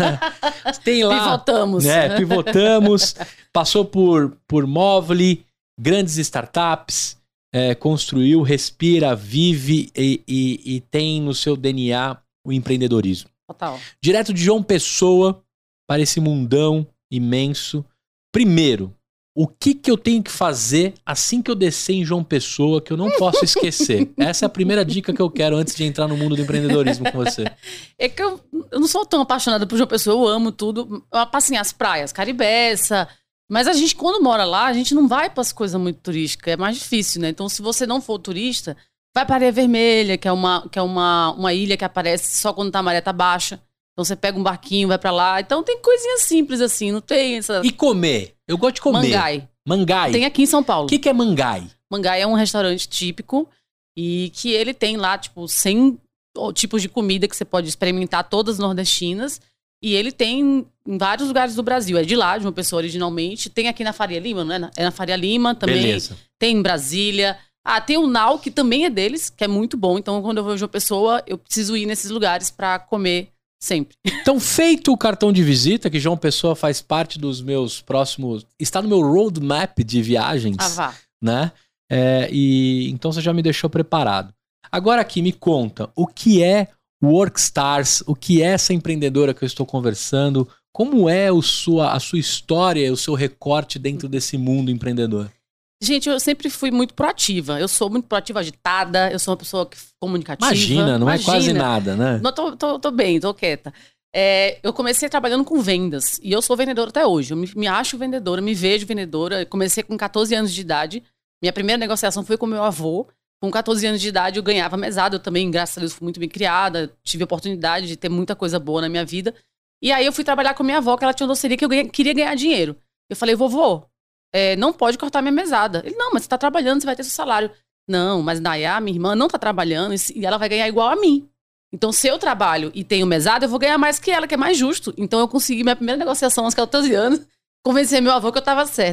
Tem lá... Pivotamos. Né, pivotamos. Passou por, por Movely, grandes startups, é, construiu, respira, vive e, e, e tem no seu D N A o empreendedorismo. Total. Direto de João Pessoa... para esse mundão imenso. Primeiro, o que que eu tenho que fazer assim que eu descer em João Pessoa que eu não posso esquecer? Essa é a primeira dica que eu quero antes de entrar no mundo do empreendedorismo com você. É que eu, eu não sou tão apaixonada por João Pessoa, eu amo tudo. Assim, as praias, Caribeça. Mas a gente, quando mora lá, a gente não vai para as coisas muito turísticas, é mais difícil, né? Então, se você não for turista, vai para Areia Vermelha, que é uma, que é uma, uma ilha que aparece só quando a maré tá baixa. Então você pega um barquinho, vai pra lá. Então tem coisinhas simples assim, não tem essa... E comer? Eu gosto de comer. Mangai. Mangai. Tem aqui em São Paulo. O que que é Mangai? Mangai é um restaurante típico e que ele tem lá, tipo, cem tipos de comida que você pode experimentar, todas nordestinas. E ele tem em vários lugares do Brasil. É de lá, de uma pessoa originalmente. Tem aqui na Faria Lima, não é? É na Faria Lima também. Beleza. Tem em Brasília. Ah, tem o Nau, que também é deles, que é muito bom. Então, quando eu vejo uma pessoa, eu preciso ir nesses lugares pra comer sempre. Então, feito o cartão de visita, que João Pessoa faz parte dos meus próximos... Está no meu roadmap de viagens. Ah, vá. Né? É, e então você já me deixou preparado. Agora aqui, me conta, o que é Workstars? O que é essa empreendedora que eu estou conversando? Como é o sua, a sua história, o seu recorte dentro desse mundo empreendedor? Gente, eu sempre fui muito proativa. Eu sou muito proativa, agitada. Eu sou uma pessoa comunicativa. Imagina, não Imagina. é quase nada, né? Não, tô, tô, tô bem, tô quieta. É, eu comecei trabalhando com vendas. E eu sou vendedora até hoje. Eu me, me acho vendedora, me vejo vendedora. Eu comecei com catorze anos de idade. Minha primeira negociação foi com meu avô. Com catorze anos de idade, eu ganhava mesada. Eu também, graças a Deus, fui muito bem criada. Tive a oportunidade de ter muita coisa boa na minha vida. E aí eu fui trabalhar com minha avó, que ela tinha uma doceria que eu ganha, queria ganhar dinheiro. Eu falei, vovô, É, não pode cortar minha mesada. Ele, não, mas você tá trabalhando, você vai ter seu salário. Não, mas Nayá, minha irmã, não tá trabalhando e ela vai ganhar igual a mim. Então, se eu trabalho e tenho mesada, eu vou ganhar mais que ela, que é mais justo. Então, eu consegui minha primeira negociação aos catorze anos, convencer meu avô que eu tava certa.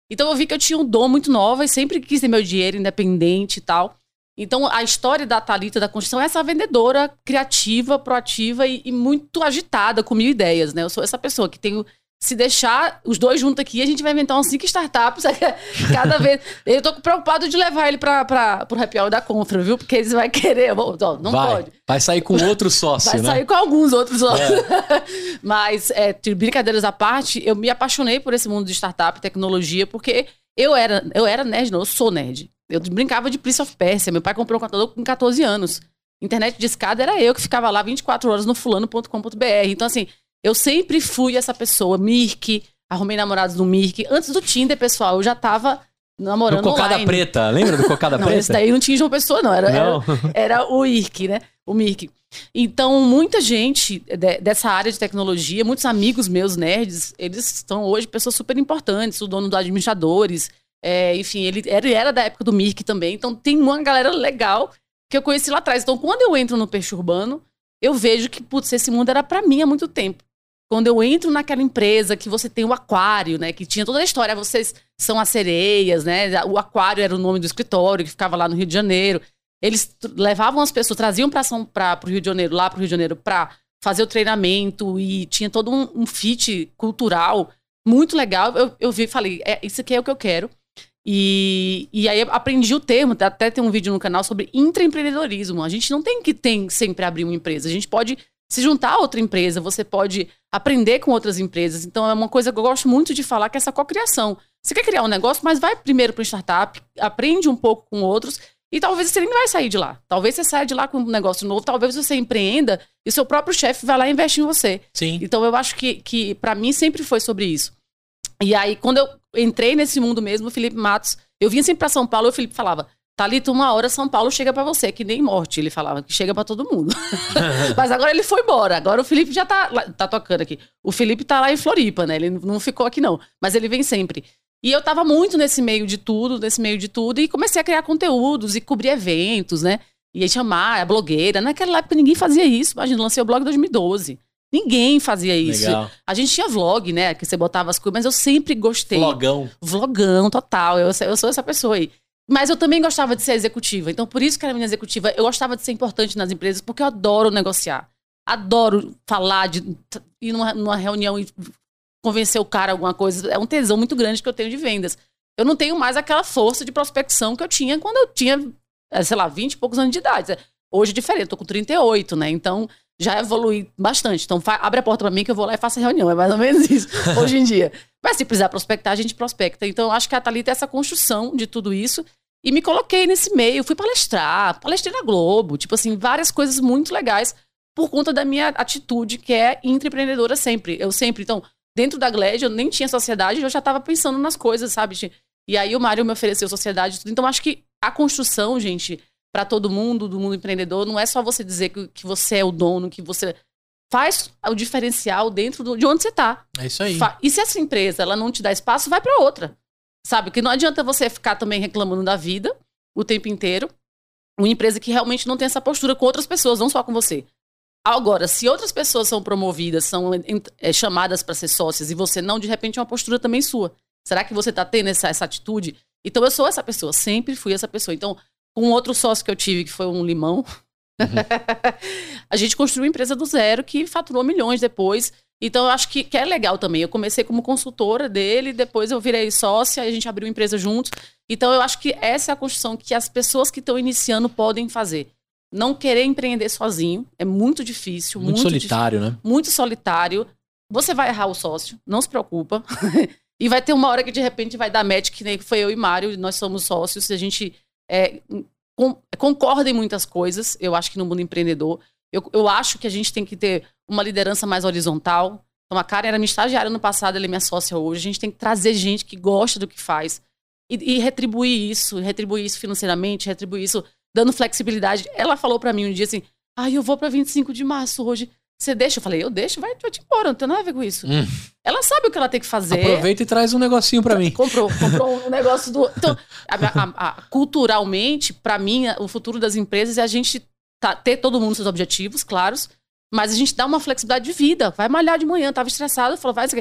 Então eu vi que eu tinha um dom muito nova e sempre quis ter meu dinheiro independente e tal. Então a história da Thalita da Construção é essa vendedora criativa, proativa e, e muito agitada com mil ideias, né? Eu sou essa pessoa que tenho... Se deixar os dois juntos aqui, a gente vai inventar uns cinco startups cada vez. Eu tô preocupado de levar ele pra, pra, pro happy hour da Confra, viu? Porque eles vão querer. Não vai, pode. Vai sair com outro sócio, vai né? Vai sair com alguns outros sócios. É. Mas, é, brincadeiras à parte, eu me apaixonei por esse mundo de startup e tecnologia, porque eu era, eu era nerd, não, eu sou nerd. Eu brincava de Prince of Persia. Meu pai comprou um computador com catorze anos. Internet de escada era eu que ficava lá vinte e quatro horas no fulano ponto com ponto b r. Então, assim... Eu sempre fui essa pessoa, Mirk, arrumei namorados no Mirk. Antes do Tinder, pessoal, eu já tava namorando no Cocada online. Preta, lembra do Cocada não, Preta? Esse daí não tinha João Pessoa, não. Era, não. era, era o Irk, né? O Mirk. Então, muita gente de, dessa área de tecnologia, muitos amigos meus nerds, eles são hoje pessoas super importantes, o dono dos administradores, é, enfim, ele era, ele era da época do Mirk também. Então, tem uma galera legal que eu conheci lá atrás. Então, quando eu entro no Peixe Urbano, eu vejo que, putz, esse mundo era pra mim há muito tempo. Quando eu entro naquela empresa que você tem o aquário, né? Que tinha toda a história, vocês são as sereias, né? O aquário era o nome do escritório, que ficava lá no Rio de Janeiro. Eles levavam as pessoas, traziam para o Rio de Janeiro, lá para o Rio de Janeiro, para fazer o treinamento e tinha todo um, um fit cultural muito legal. Eu, eu vi e falei, é, isso aqui é o que eu quero. E, e aí eu aprendi o termo, até tem um vídeo no canal sobre intraempreendedorismo. A gente não tem que tem, sempre abrir uma empresa, a gente pode... se juntar a outra empresa, você pode aprender com outras empresas. Então, é uma coisa que eu gosto muito de falar, que é essa cocriação. Você quer criar um negócio, mas vai primeiro para o startup, aprende um pouco com outros, e talvez você nem vai sair de lá. Talvez você saia de lá com um negócio novo, talvez você empreenda, e seu próprio chefe vai lá e investe em você. Sim. Então, eu acho que, que para mim, sempre foi sobre isso. E aí, quando eu entrei nesse mundo mesmo, o Felipe Matos, eu vinha sempre para São Paulo, e o Felipe falava... Thalita, uma hora São Paulo chega pra você, que nem morte, ele falava, que chega pra todo mundo. Mas agora ele foi embora, agora o Felipe já tá, tá tocando aqui. O Felipe tá lá em Floripa, né, ele não ficou aqui não, mas ele vem sempre. E eu tava muito nesse meio de tudo, nesse meio de tudo, e comecei a criar conteúdos e cobrir eventos, né, e chamar a blogueira. Naquela época ninguém fazia isso, imagina, lancei o blog em dois mil e doze. Ninguém fazia isso. Legal. A gente tinha vlog, né, que você botava as coisas, mas eu sempre gostei. Vlogão. Vlogão, total, eu, eu sou essa pessoa aí. Mas eu também gostava de ser executiva. Então, por isso que era minha executiva. Eu gostava de ser importante nas empresas, porque eu adoro negociar. Adoro falar, de ir numa, numa reunião e convencer o cara alguma coisa. É um tesão muito grande que eu tenho de vendas. Eu não tenho mais aquela força de prospecção que eu tinha quando eu tinha, sei lá, vinte e poucos anos de idade. Hoje é diferente, eu tô com trinta e oito, né? Então, já evolui bastante. Então, abre a porta pra mim que eu vou lá e faço a reunião. É mais ou menos isso, hoje em dia. Mas se precisar prospectar, a gente prospecta. Então, eu acho que a Thalita é essa construção de tudo isso. E me coloquei nesse meio, fui palestrar, palestrei na Globo, tipo assim, várias coisas muito legais por conta da minha atitude, que é intraempreendedora sempre. Eu sempre, então, dentro da Glad, eu nem tinha sociedade, eu já estava pensando nas coisas, sabe? E aí o Mário me ofereceu sociedade e tudo. Então, acho que a construção, gente, para todo mundo, do mundo empreendedor, não é só você dizer que, que você é o dono, que você faz o diferencial dentro do, de onde você tá. É isso aí. E se essa empresa ela não te dá espaço, vai para outra. Sabe? Que não adianta você ficar também reclamando da vida o tempo inteiro. Uma empresa que realmente não tem essa postura com outras pessoas, não só com você. Agora, se outras pessoas são promovidas, são é, chamadas para ser sócias e você não, de repente é uma postura também sua. Será que você tá tendo essa, essa atitude? Então eu sou essa pessoa, sempre fui essa pessoa. Então, com outro sócio que eu tive, que foi um limão, uhum. A gente construiu uma empresa do zero que faturou milhões depois. Então, eu acho que, que é legal também. Eu comecei como consultora dele, depois eu virei sócia, a gente abriu uma empresa juntos. Então, eu acho que essa é a construção que as pessoas que estão iniciando podem fazer. Não querer empreender sozinho é muito difícil. Muito, muito solitário, difícil, né? Muito solitário. Você vai errar o sócio, não se preocupa. E vai ter uma hora que, de repente, vai dar match, que nem foi eu e Mário, nós somos sócios, a gente é, com, concorda em muitas coisas, eu acho que no mundo empreendedor. Eu, eu acho que a gente tem que ter uma liderança mais horizontal. Então, a Karen era minha estagiária no passado, ela é minha sócia hoje. A gente tem que trazer gente que gosta do que faz e, e retribuir isso, retribuir isso financeiramente, retribuir isso dando flexibilidade. Ela falou pra mim um dia assim, ah, eu vou pra vinte e cinco de março hoje. Você deixa? Eu falei, eu deixo, vai, vai te embora, não tem nada a ver com isso. Hum. Ela sabe o que ela tem que fazer. Aproveita e traz um negocinho pra mim. Comprou, comprou um negócio do... Então, a, a, a, culturalmente, pra mim, o futuro das empresas é a gente tá, ter todo mundo seus objetivos, claros, mas a gente dá uma flexibilidade de vida. Vai malhar de manhã, tava estressado, falou, vai,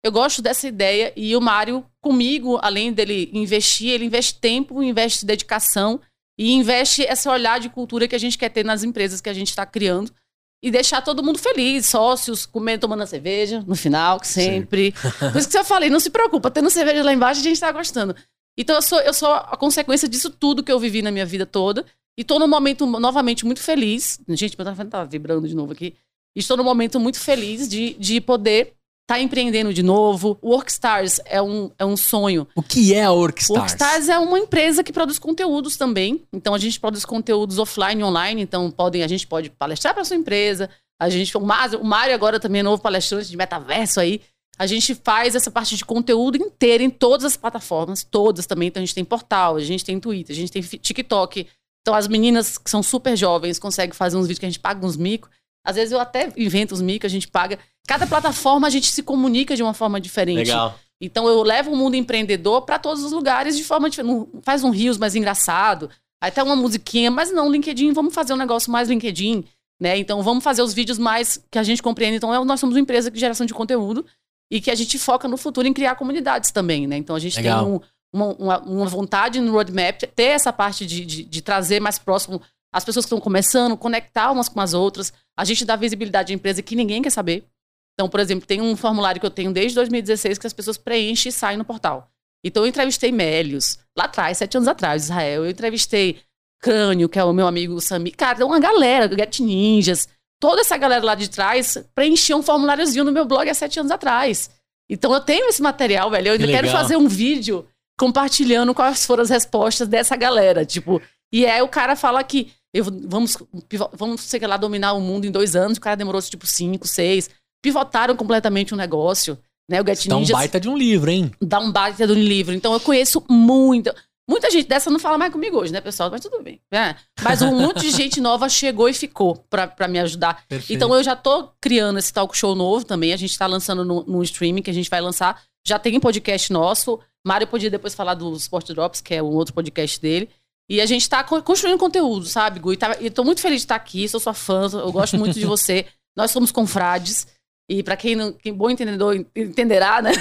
Eu gosto dessa ideia. E o Mário, comigo, além dele investir, ele investe tempo, investe dedicação e investe esse olhar de cultura que a gente quer ter nas empresas que a gente está criando. E deixar todo mundo feliz, sócios, comendo, tomando a cerveja no final, que sempre. Por isso que eu falei, não se preocupa, tendo cerveja lá embaixo, a gente tá gostando. Então eu sou, eu sou a consequência disso tudo que eu vivi na minha vida toda. E tô num momento, novamente, muito feliz. Gente, meu telefone tá vibrando de novo aqui. E estou num momento muito feliz de, de poder estar tá empreendendo de novo. O Workstars é um, é um sonho. O que é a Workstars? O Workstars é uma empresa que produz conteúdos também. Então, a gente produz conteúdos offline e online. Então, podem, a gente pode palestrar para sua empresa. A gente, o Mário agora também é novo palestrante de metaverso aí. A gente faz essa parte de conteúdo inteira em todas as plataformas. Todas também. Então, a gente tem portal, a gente tem Twitter, a gente tem TikTok. Então, as meninas que são super jovens conseguem fazer uns vídeos que a gente paga uns micos. Às vezes, eu até invento os micos, a gente paga. Cada plataforma a gente se comunica de uma forma diferente. Legal. Então eu levo o mundo empreendedor para todos os lugares de forma diferente. Faz um rios mais engraçado, até uma musiquinha, mas não, LinkedIn, vamos fazer um negócio mais LinkedIn, né? Então vamos fazer os vídeos mais que a gente compreende. Então nós somos uma empresa de geração de conteúdo e que a gente foca no futuro em criar comunidades também, né? Então a gente Legal. tem um, uma, uma, uma vontade no roadmap, ter essa parte de, de, de trazer mais próximo as pessoas que estão começando, conectar umas com as outras. A gente dá visibilidade à empresa que ninguém quer saber. Então, por exemplo, tem um formulário que eu tenho desde dois mil e dezesseis que as pessoas preenchem e saem no portal. Então, eu entrevistei Mélios, lá atrás, sete anos atrás, Israel. Eu entrevistei Crânio, que é o meu amigo Sami. Cara, uma galera, Get Ninjas. Toda essa galera lá de trás preencheu um formuláriozinho no meu blog há sete anos atrás. Então, eu tenho esse material, velho. Eu ainda que quero legal. fazer um vídeo compartilhando quais foram as respostas dessa galera. Tipo, e aí o cara fala que eu, vamos, vamos, sei lá, dominar o mundo em dois anos. O cara demorou, tipo, cinco, seis... pivotaram completamente o negócio, né? O Get Dá Ninjas... um baita de um livro, hein? Dá um baita de um livro. Então, eu conheço muita... Muita gente dessa não fala mais comigo hoje, né, pessoal? Mas tudo bem. É. Mas um monte de gente nova chegou e ficou pra, pra me ajudar. Perfeito. Então, eu já tô criando esse talk show novo também. A gente tá lançando no, no streaming, que a gente vai lançar. Já tem um podcast nosso. Mário podia depois falar do Sport Drops, que é um outro podcast dele. E a gente tá construindo conteúdo, sabe, Gu? E, tá, e tô muito feliz de estar aqui. Sou sua fã. Eu gosto muito de você. Nós somos confrades. E pra quem, não, quem bom entendedor entenderá, né?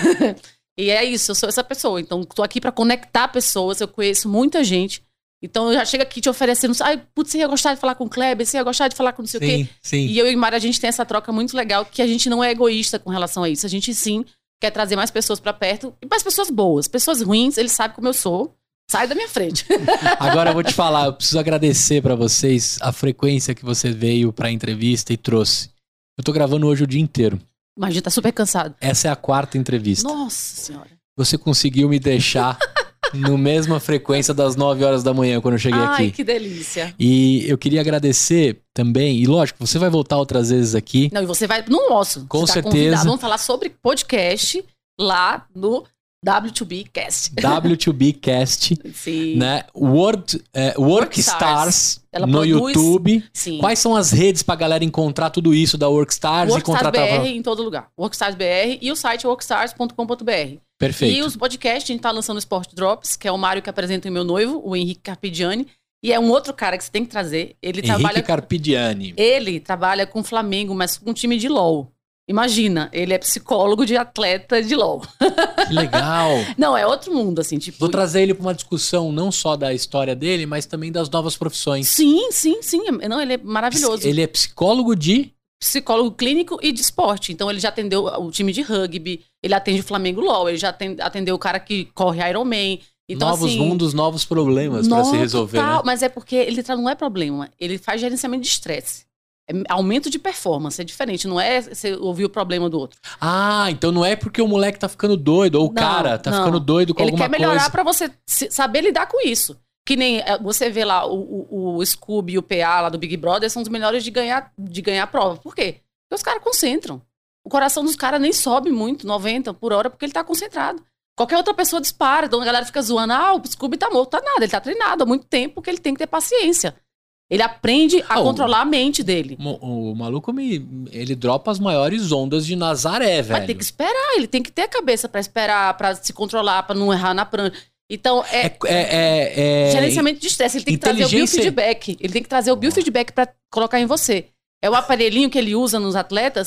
E é isso, eu sou essa pessoa. Então, tô aqui pra conectar pessoas. Eu conheço muita gente. Então, eu já chego aqui te oferecendo... Ai, putz, você ia gostar de falar com o Kleber? Você ia gostar de falar com não sei sim, o quê? Sim. E eu e Mara, a gente tem essa troca muito legal, que a gente não é egoísta com relação a isso. A gente, sim, quer trazer mais pessoas pra perto. E mais pessoas boas. Pessoas ruins, eles sabem como eu sou. Sai da minha frente. Agora eu vou te falar, eu preciso agradecer pra vocês a frequência que você veio pra entrevista e trouxe. Eu tô gravando hoje o dia inteiro. Imagina, tá super cansado. Essa é a quarta entrevista. Nossa senhora. Você conseguiu me deixar na mesma frequência das nove horas da manhã quando eu cheguei Ai, aqui. Ai, que delícia. E eu queria agradecer também, e lógico, você vai voltar outras vezes aqui. Não, e você vai no nosso. Com você certeza. Tá convidado. Vamos falar sobre podcast lá no W dois B Cast. W dois B Cast. Sim. Né? Word, é, Workstars no produz, YouTube. Sim. Quais são as redes pra galera encontrar tudo isso da Workstars, Workstars e contratar... Workstars B R em todo lugar. Workstars B R e o site workstars ponto com ponto b r. Perfeito. E os podcasts, a gente tá lançando o Sport Drops, que é o Mário que apresenta o meu noivo, o Henrique Carpigiani. E é um outro cara que você tem que trazer. Ele Henrique trabalha Carpigiani. Ele trabalha com o Flamengo, mas com um time de LOL. Imagina, ele é psicólogo de atleta de LOL. Que legal. Não, é outro mundo, assim, tipo... Vou trazer ele para uma discussão não só da história dele, mas também das novas profissões. Sim, sim, sim. Não, ele é maravilhoso. Ele é psicólogo de... Psicólogo clínico e de esporte. Então, ele já atendeu o time de rugby, ele atende o Flamengo LOL, ele já atendeu o cara que corre Ironman. Então, novos assim, mundos, novos problemas para se resolver, total, né? Mas é porque ele não é problema. Ele faz gerenciamento de estresse. É aumento de performance, é diferente. Não é você ouvir o problema do outro. Ah, então não é porque o moleque tá ficando doido, ou o não, cara tá não. ficando doido com ele alguma coisa. Ele quer melhorar pra você saber lidar com isso. Que nem você vê lá o, o, o Scooby e o P A lá do Big Brother são os melhores de ganhar, de ganhar a prova. Por quê? Porque os caras concentram. O coração dos caras nem sobe muito, noventa por hora, porque ele tá concentrado. Qualquer outra pessoa dispara, então a galera fica zoando. Ah, o Scooby tá morto, tá nada. Ele tá treinado há muito tempo, porque ele tem que ter paciência. Ele aprende a ah, controlar a mente dele. O, o maluco, me, ele dropa as maiores ondas de Nazaré, velho. Mas tem que esperar, ele tem que ter a cabeça pra esperar, pra se controlar, pra não errar na prancha. Então, é, é, é, é gerenciamento de estresse. Ele tem que trazer o biofeedback. Ele tem que trazer o biofeedback pra colocar em você. É o aparelhinho que ele usa nos atletas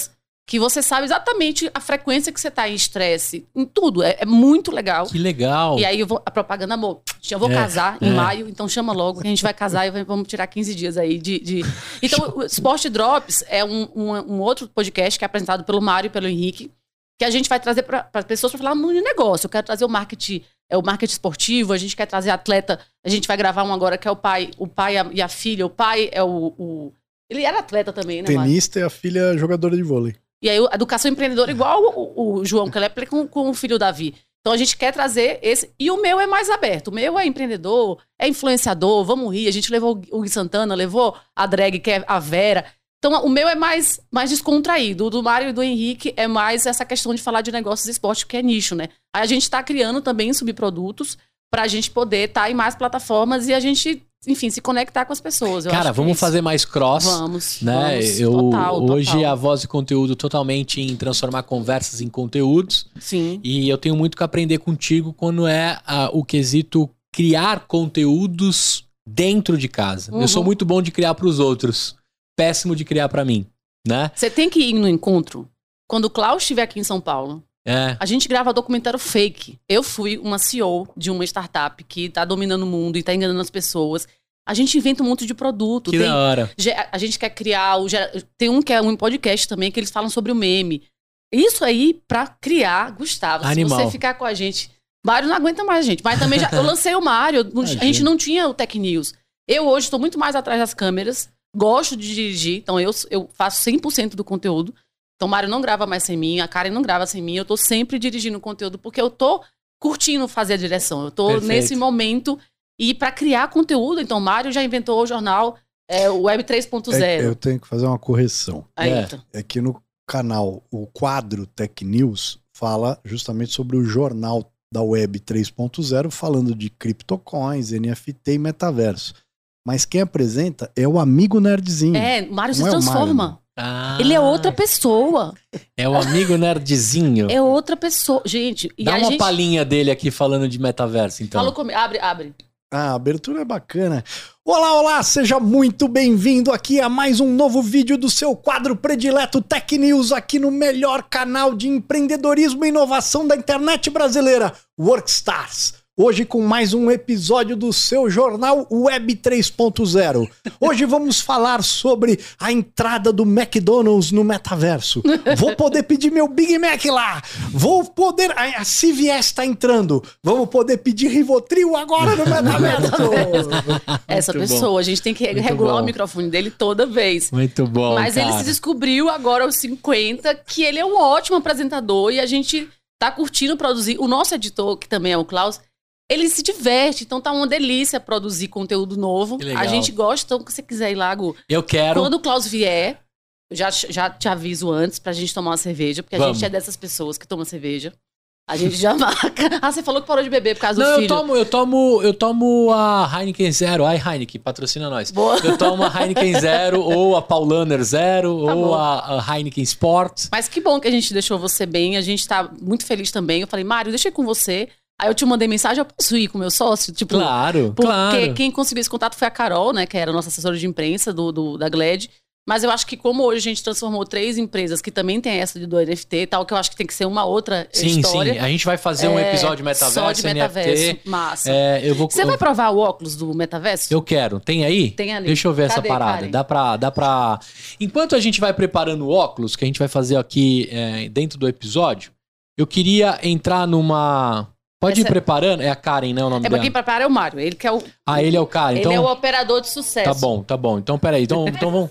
que você sabe exatamente a frequência que você tá em estresse, em tudo. É, é muito legal. Que legal. E aí eu vou, a propaganda, amor, eu vou É, casar em é. maio, então chama logo que a gente vai casar e vai- vamos tirar quinze dias aí de... de... Então, o Sport Drops é um, um, um outro podcast que é apresentado pelo Mário e pelo Henrique, que a gente vai trazer para as pessoas para falar muito de negócio. Eu quero trazer o marketing, é o marketing esportivo, a gente quer trazer atleta, a gente vai gravar um agora que é o pai, o pai e a filha. O pai é o... o... Ele era atleta também, né, Mário? Tenista e a filha jogadora de vôlei. E aí, a educação empreendedora, igual o, o João Klepper com, com o filho Davi. Então, a gente quer trazer esse... E o meu é mais aberto. O meu é empreendedor, é influenciador, vamos rir. A gente levou o Gui Santana, levou a drag, que é a Vera. Então, o meu é mais, mais descontraído. O do Mário e do Henrique é mais essa questão de falar de negócios e esporte, que é nicho, né? Aí a gente está criando também subprodutos para a gente poder estar em mais plataformas e a gente, enfim, se conectar com as pessoas. Eu Cara, acho que é vamos isso. fazer mais cross. Vamos, Né? vamos. Eu, Total, hoje total. a voz e conteúdo totalmente em transformar conversas em conteúdos. Sim. E eu tenho muito que aprender contigo quando é ah, o quesito criar conteúdos dentro de casa. Uhum. Eu sou muito bom de criar para os outros, péssimo de criar para mim, né? Você tem que ir no encontro. Quando o Klaus estiver aqui em São Paulo, É. a gente grava documentário fake. Eu fui uma C E O de uma startup que tá dominando o mundo e tá enganando as pessoas. A gente inventa um monte de produto. Que Tem- da hora. ge- a gente quer criar... O, gera- tem um que é um podcast também que eles falam sobre o meme. Isso aí, pra criar, Gustavo, Animal. se você ficar com a gente... Mário não aguenta mais, gente. Mas também já... Eu lancei o Mário. não- A gente Imagina. não tinha o Tech News. Eu hoje estou muito mais atrás das câmeras. Gosto de dirigir. Então eu, eu faço cem por cento do conteúdo. Então o Mário não grava mais sem mim. A Karen não grava sem mim. Eu tô sempre dirigindo o conteúdo porque eu tô curtindo fazer a direção. Eu tô Perfeito. nesse momento... E para criar conteúdo, então, o Mário já inventou o jornal é, o Web três ponto É, zero. eu tenho que fazer uma correção. Aí, É. então. É que no canal, o quadro Tech News fala justamente sobre o jornal da Web três ponto zero, falando de criptocoins, N F T e metaverso. Mas quem apresenta é o amigo nerdzinho. É, o Mário se Não é o transforma. Mário, Ah, Ele é outra pessoa. É o amigo nerdzinho. É outra pessoa. Gente, e Dá a uma gente... palhinha dele aqui falando de metaverso, então. Fala comigo. Abre, abre. Ah, a abertura é bacana. Olá, olá, seja muito bem-vindo aqui a mais um novo vídeo do seu quadro predileto Tech News, aqui no melhor canal de empreendedorismo e inovação da internet brasileira, Workstars. Hoje com mais um episódio do seu jornal Web três ponto zero. Hoje vamos falar sobre a entrada do McDonald's no metaverso. Vou poder pedir meu Big Mac lá. Vou poder... A C V S está entrando. Vamos poder pedir Rivotril agora no metaverso. Essa Muito pessoa, a gente tem que Muito regular bom. o microfone dele toda vez. Muito bom, Mas ele cara. se descobriu agora aos cinquenta que ele é um ótimo apresentador e a gente tá curtindo produzir. O nosso editor, que também é o Klaus, ele se diverte, então tá uma delícia produzir conteúdo novo. Que legal. A gente gosta, então se você quiser ir lá, Gu, Eu quero. quando o Klaus vier, eu já, já te aviso antes pra gente tomar uma cerveja, porque a Vamos. gente é dessas pessoas que tomam cerveja. A gente já marca. Ah, você falou que parou de beber por causa Não, do eu filho. tomo, eu tomo, eu tomo a Heineken Zero. Ai, Heineken, patrocina nós. Boa. Eu tomo a Heineken Zero, ou a Paulaner Zero, Tá ou bom. a, a Heineken Sport. Mas que bom que a gente deixou você bem. A gente tá muito feliz também. Eu falei, Mário, deixa eu ir com você. Aí eu te mandei mensagem, eu posso ir com o meu sócio? Tipo, Claro, porque claro. quem conseguiu esse contato foi a Carol, né? Que era a nossa assessora de imprensa do, do- da Gled. Mas eu acho que como hoje a gente transformou três empresas que também tem essa de do N F T e tal, que eu acho que tem que ser uma outra Sim, história. sim. A gente vai fazer um É, episódio de metaverso, só de metaverso. N F T. Massa. É, eu vou, Você eu, vai provar o óculos do metaverso? eu quero. Tem aí? Tem ali. Deixa eu ver essa Cadê, parada. Karen? Dá pra, dá pra. Enquanto a gente vai preparando o óculos, que a gente vai fazer aqui é, dentro do episódio, eu queria entrar numa. Pode Essa- ir preparando? É a Karen, né? O nome É pra dela. quem prepara é o Mário. Ele que é o. Ah, ele é o cara. Então. Ele é o operador de sucesso. Tá bom, tá bom. Então, peraí. Então, então vamos.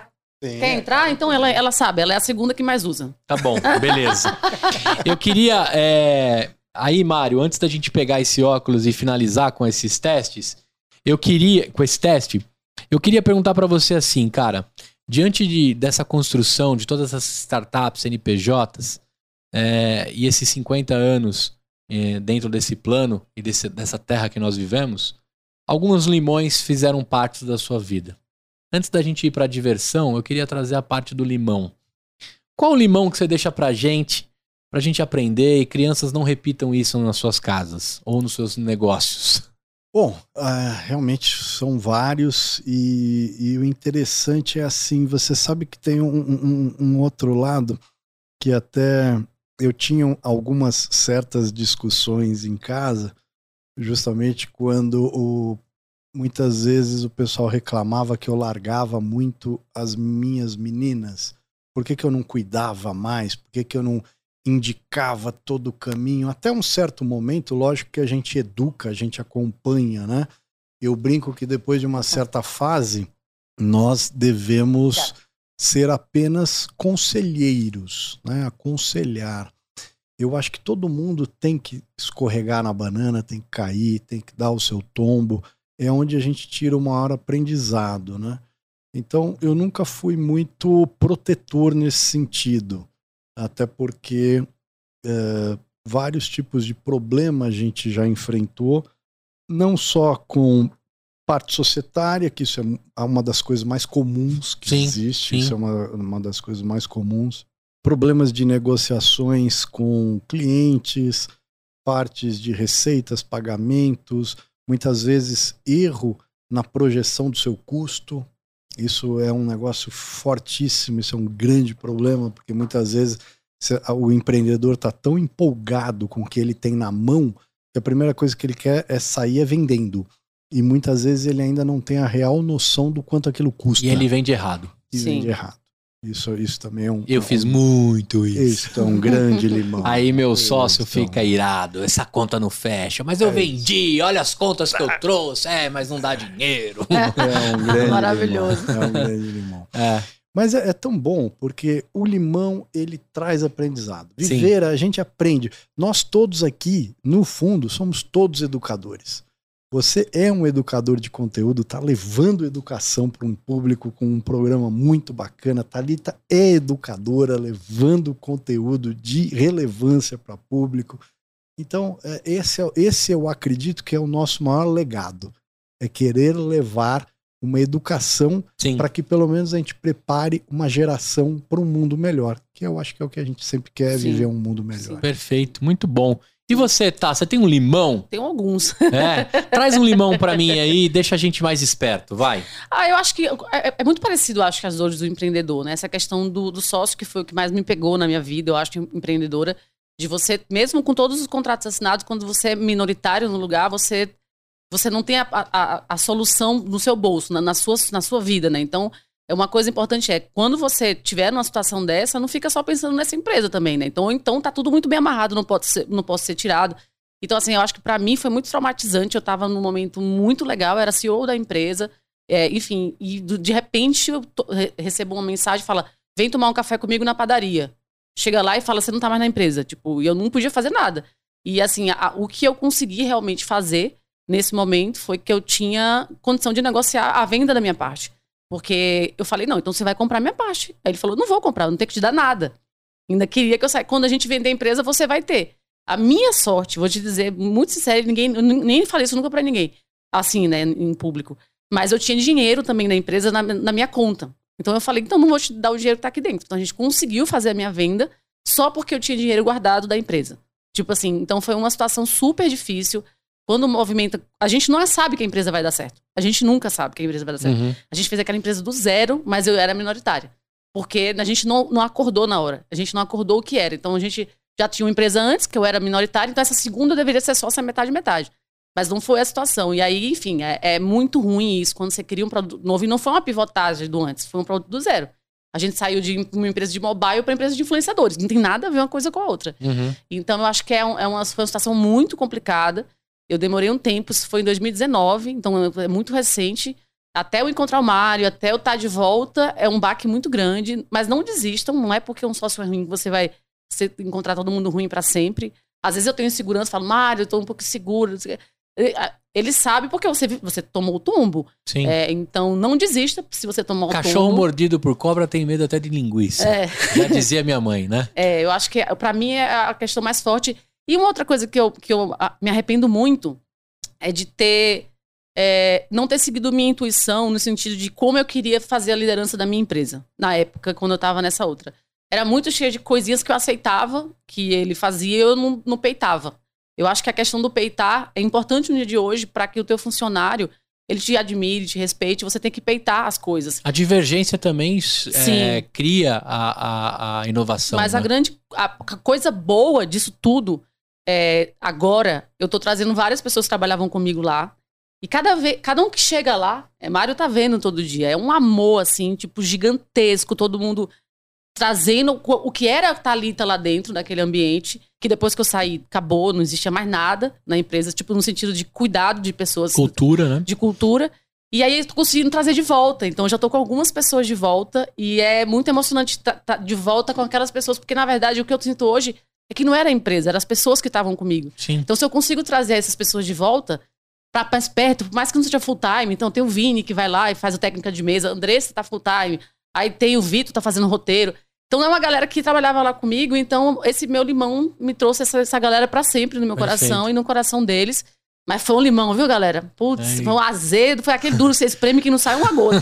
Quer entrar? Então ela, ela sabe, ela é a segunda que mais usa. Tá bom, beleza. Eu queria. é, Aí, Mário, antes da gente pegar esse óculos e finalizar com esses testes, eu queria. Com esse teste, eu queria perguntar pra você assim, cara. Diante de, dessa construção de todas essas startups, N P Js, é, e esses cinquenta anos é, dentro desse plano e desse, dessa terra que nós vivemos, alguns limões fizeram parte da sua vida. Antes da gente ir pra diversão, eu queria trazer a parte do limão. Qual o limão que você deixa pra gente, pra gente aprender e crianças não repitam isso nas suas casas ou nos seus negócios? Bom, ah, realmente são vários e, e o interessante é assim, você sabe que tem um, um- um outro lado que até eu tinha algumas certas discussões em casa, justamente quando o, muitas vezes o pessoal reclamava que eu largava muito as minhas meninas. Por que que eu não cuidava mais? Por que que eu não indicava todo o caminho? Até um certo momento, lógico que a gente educa, a gente acompanha, né? Eu brinco que depois de uma certa fase, nós devemos ser apenas conselheiros, né? Aconselhar. Eu acho que todo mundo tem que escorregar na banana, tem que cair, tem que dar o seu tombo. É onde a gente tira o maior aprendizado, né? Então, eu nunca fui muito protetor nesse sentido. Até porque é, vários tipos de problema a gente já enfrentou, não só com parte societária, que isso é uma das coisas mais comuns que sim, existe, sim. Isso é uma, uma das coisas mais comuns. Problemas de negociações com clientes, partes de receitas, pagamentos, muitas vezes erro na projeção do seu custo. Isso é um negócio fortíssimo, isso é um grande problema, porque muitas vezes o empreendedor está tão empolgado com o que ele tem na mão que a primeira coisa que ele quer é sair vendendo. E muitas vezes ele ainda não tem a real noção do quanto aquilo custa. E ele vende errado. E Sim. vende errado. Isso, isso também é um... Eu um, fiz muito isso. Isso é um grande limão. Aí meu sócio então... fica irado. Essa conta não fecha. Mas eu é vendi. Isso. Olha as contas que eu trouxe. É, mas não dá dinheiro. É um grande Maravilhoso. limão. É um grande limão. É. Mas é, é tão bom, porque o limão, ele traz aprendizado. Viver, Sim. a gente aprende. Nós todos aqui, no fundo, somos todos educadores. Você é um educador de conteúdo, tá levando educação para um público com um programa muito bacana. Thalita é educadora, levando conteúdo de relevância para público. Então, esse, é, esse eu acredito que é o nosso maior legado. É querer levar uma educação para que pelo menos a gente prepare uma geração para um mundo melhor. Que eu acho que é o que a gente sempre quer, Sim. viver um mundo melhor. Sim. Perfeito, muito bom. E você, tá? Você tem um limão? Tem alguns. É? Traz um limão pra mim aí, deixa a gente mais esperto, vai. Ah, eu acho que é, é muito parecido, acho que as dores do empreendedor, né? Essa questão do, do sócio, que foi o que mais me pegou na minha vida, eu acho que empreendedora, de você, mesmo com todos os contratos assinados, quando você é minoritário no lugar, você, você não tem a, a, a solução no seu bolso, na, na, sua, na sua vida, né? Então, é uma coisa importante é, quando você tiver numa situação dessa, não fica só pensando nessa empresa também, né? Então, então tá tudo muito bem amarrado, não pode ser, não pode ser tirado. Então, assim, eu acho que pra mim foi muito traumatizante, eu tava num momento muito legal, eu era C E O da empresa, é, enfim, e de repente eu to, recebo uma mensagem e fala, vem tomar um café comigo na padaria. Chega lá e fala, você não tá mais na empresa. Tipo, e eu não podia fazer nada. E assim, a, o que eu consegui realmente fazer nesse momento foi que eu tinha condição de negociar a venda da minha parte. Porque eu falei, não, então você vai comprar minha parte. Aí ele falou, não vou comprar, não tenho que te dar nada. Ainda queria que eu saia. Quando a gente vender a empresa, você vai ter. A minha sorte, vou te dizer, muito sincero, ninguém, eu nem falei isso nunca pra ninguém, assim, né, em público. Mas eu tinha dinheiro também na empresa, na, na minha conta. Então eu falei, então não vou te dar o dinheiro que tá aqui dentro. Então a gente conseguiu fazer a minha venda só porque eu tinha dinheiro guardado da empresa. Tipo assim, então foi uma situação super difícil. Quando movimenta... A gente não sabe que a empresa vai dar certo. A gente nunca sabe que a empresa vai dar certo. Uhum. A gente fez aquela empresa do zero, mas eu era minoritária. Porque a gente não, não acordou na hora. A gente não acordou o que era. Então a gente já tinha uma empresa antes, que eu era minoritária, então essa segunda deveria ser sócia metade metade. Mas não foi a situação. E aí, enfim, é, é muito ruim isso. Quando você cria um produto novo, e não foi uma pivotagem do antes, foi um produto do zero. A gente saiu de uma empresa de mobile para empresa de influenciadores. Não tem nada a ver uma coisa com a outra. Uhum. Então eu acho que é, um, é uma, foi uma situação muito complicada. Eu demorei um tempo, isso foi em dois mil e dezenove, então é muito recente. Até eu encontrar o Mário, até eu estar de volta, é um baque muito grande. Mas não desistam, não é porque um sócio é ruim que você vai você encontrar todo mundo ruim para sempre. Às vezes eu tenho segurança, falo, Mário, eu tô um pouco seguro. Ele sabe porque você, você tomou o tombo. Sim. É, então não desista se você tomar o tombo. Cachorro mordido por cobra tem medo até de linguiça. É. Já dizia minha mãe, né? É, eu acho que pra mim é a questão mais forte. E uma outra coisa que eu, que eu me arrependo muito é de ter é, não ter seguido minha intuição no sentido de como eu queria fazer a liderança da minha empresa. Na época, quando eu tava nessa outra. Era muito cheio de coisinhas que eu aceitava, que ele fazia e eu não, não peitava. Eu acho que a questão do peitar é importante no dia de hoje para que o teu funcionário ele te admire, te respeite, você tem que peitar as coisas. A divergência também é, cria a, a, a inovação. Mas né? a grande a, a coisa boa disso tudo, é, agora, eu tô trazendo várias pessoas que trabalhavam comigo lá. E cada, vez, cada um que chega lá, é, Mário tá vendo todo dia, é um amor, assim, tipo, gigantesco, todo mundo trazendo o, o que era a Thalita lá dentro, daquele ambiente, que depois que eu saí, acabou, não existia mais nada na empresa, tipo, no sentido de cuidado de pessoas. Cultura, né? De cultura. E aí eu tô conseguindo trazer de volta. Então eu já tô com algumas pessoas de volta. E é muito emocionante estar tá, tá de volta com aquelas pessoas. Porque, na verdade, o que eu sinto hoje é que não era a empresa, eram as pessoas que estavam comigo. Sim. Então, se eu consigo trazer essas pessoas de volta pra mais perto, por mais que não seja full time, então tem o Vini que vai lá e faz a técnica de mesa, a Andressa tá full time, aí tem o Vitor tá fazendo roteiro. Então é uma galera que trabalhava lá comigo, então esse meu limão me trouxe essa, essa galera pra sempre no meu Perfeito. coração e no coração deles. Mas foi um limão, viu, galera? Putz, Aí. foi um azedo, foi aquele duro que você espreme que não sai uma gota.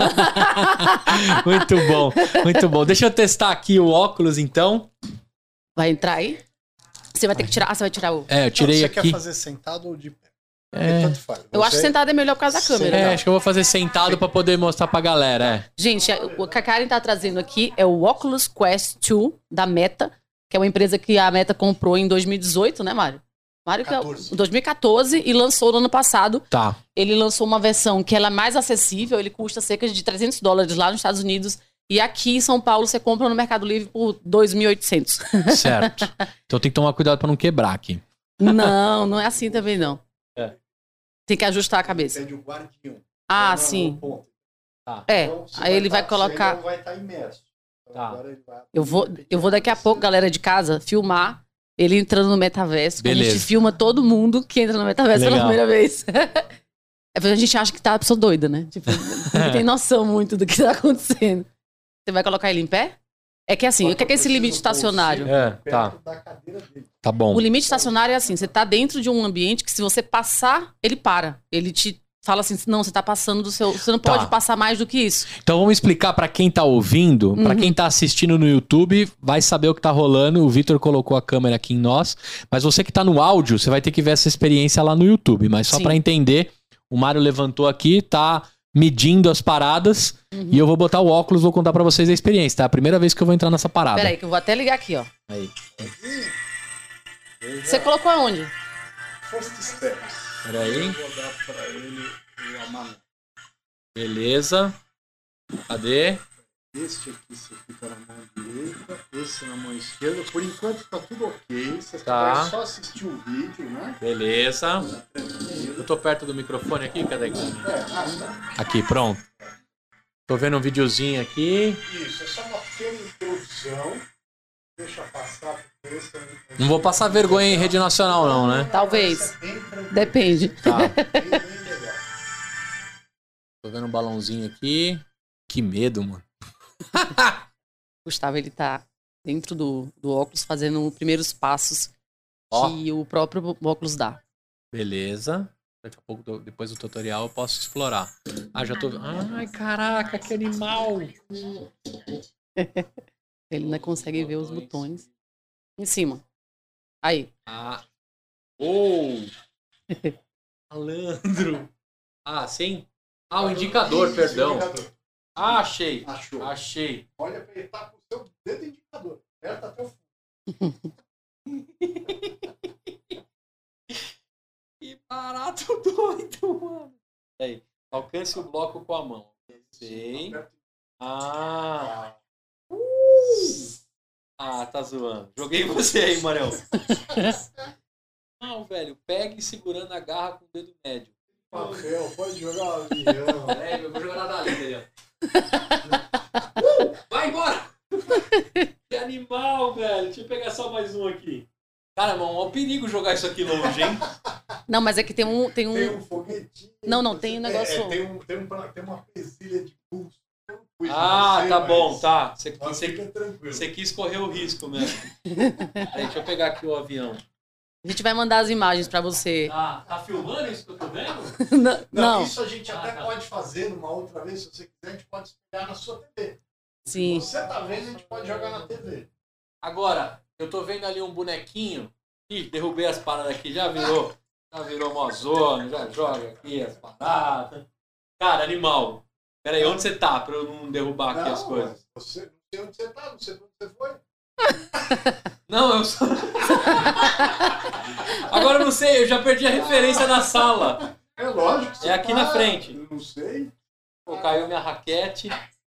Muito bom, muito bom. Deixa eu testar aqui o óculos, então. Vai entrar aí? Você vai ter que tirar. Ah, você vai tirar o. É, eu tirei Você aqui. quer fazer sentado ou de pé? É. Tanto faz. Eu acho que Você- sentado é melhor por causa da câmera. É, né? acho que eu vou fazer sentado pra poder mostrar pra galera, é. Gente, o que a Karen tá trazendo aqui é o Oculus Quest dois da Meta, que é uma empresa que a Meta comprou em dois mil e dezoito, né, Mário? Mário que é quatorze. dois mil e quatorze e lançou no ano passado. Tá, Ele lançou uma versão que ela é mais acessível, ele custa cerca de trezentos dólares lá nos Estados Unidos. E aqui em São Paulo você compra no Mercado Livre por dois mil e oitocentos. certo. Então tem que tomar cuidado pra não quebrar aqui. Não, não é assim também não. É. Tem que ajustar a cabeça. Pede o guardinho. Ah, Não, sim. no ponto. É, Então, você aí ele vai tá- colocar... Você não vai estar imerso. Então, Tá. agora ele vai- Eu vou, eu vou daqui a pouco, galera de casa, filmar ele entrando no metaverso. que A Beleza. gente filma todo mundo que entra no metaverso pela Legal. primeira vez. É porque a gente acha que tá a pessoa doida, né? Tipo, não tem noção muito do que tá acontecendo. Você vai colocar ele em pé? É que assim, o que é que é esse limite estacionário? É, tá. Perto da cadeira dele. Tá bom. O limite estacionário é assim, você tá dentro de um ambiente que se você passar, ele para. Ele te fala assim, não, você tá passando do seu... Você não Tá. pode passar mais do que isso. Então vamos explicar pra quem tá ouvindo, pra Uhum. quem tá assistindo no YouTube, vai saber o que tá rolando. O Vitor colocou a câmera aqui em nós, mas você que tá no áudio, você vai ter que ver essa experiência lá no YouTube. Mas só Sim. pra entender, o Mário levantou aqui, tá medindo as paradas Uhum. e eu vou botar o óculos, vou contar pra vocês a experiência, tá? É a primeira vez que eu vou entrar nessa parada. Pera aí, que eu vou até ligar aqui, ó. Aí. Eu já- Você colocou aonde? First steps. Pera aí. Eu vou dar pra ele o amarelo. Beleza. Cadê? Este aqui você fica na mão direita, esse na mão esquerda. Por enquanto tá tudo ok. Você Tá. vai só assistir o vídeo, né? Beleza. Tá tranquilo. Eu tô perto do microfone aqui, cadê? É, ah, tá. Aqui, pronto. Tô vendo um videozinho aqui. Isso, é só uma pequena introdução. Deixa eu passar, porque esse é um- Não vou passar vergonha em rede nacional, não, né? Talvez. Esse é bem tranquilo, Depende. Tá. bem, bem legal. Tô vendo um balãozinho aqui. Que medo, mano. Gustavo, ele tá dentro do, do óculos fazendo os primeiros passos Ó. que o próprio óculos dá. Beleza. Daqui a pouco, do- depois do tutorial, eu posso explorar. Ah, já tô... Ai, caraca, que animal. Ele ainda consegue ver os botões. Em cima. Aí. Ah. Oh! Malandro. Ah, sim? Ah, o indicador, Isso, perdão. indicador. Ah, achei. Achou. Achei. Olha pra ele, tá com o seu dedo indicador. Aperta até o fundo. Que barato doido, mano. Aí, alcance o bloco com a mão. Sei. Ah. Uh! Ah, tá zoando. Joguei você aí, Marão. Não, velho. Pegue segurando a garra com o dedo médio. Papel, pode jogar o avião. É, eu vou jogar na Dalida ali, ó. Uh, vai embora! Que animal, velho. Deixa eu pegar só mais um aqui. Cara, mano, é um perigo jogar isso aqui longe, hein? Não, mas é que tem um. Tem um... Tem um foguetinho. Não, não, tem um negócio- É, tem, um, tem, um, tem uma pesilha de pulso. Eu não pus Ah, você, tá mas- bom, tá. Você, mas você, fica tranquilo. você quis correr o risco mesmo. Aí, deixa eu pegar aqui o avião. A gente vai mandar as imagens pra você. Tá, tá filmando isso que eu tô vendo? Não. Não, não. isso a gente Ah, até tá. pode fazer numa outra vez, se você quiser, a gente pode espelhar na sua T V. Sim. Se você tá vendo, a gente pode jogar na T V. Agora, eu tô vendo ali um bonequinho. Ih, derrubei as paradas aqui, já virou. Já virou mozona, já joga aqui as paradas. Cara, animal. Pera aí, onde você tá pra eu não derrubar aqui não, as coisas? Você, não sei onde você tá, não sei onde você foi. Não, eu sou... Agora eu não sei, eu já perdi a referência na sala. É lógico que você É aqui tá, na frente. Eu não sei. Pô, caiu minha raquete.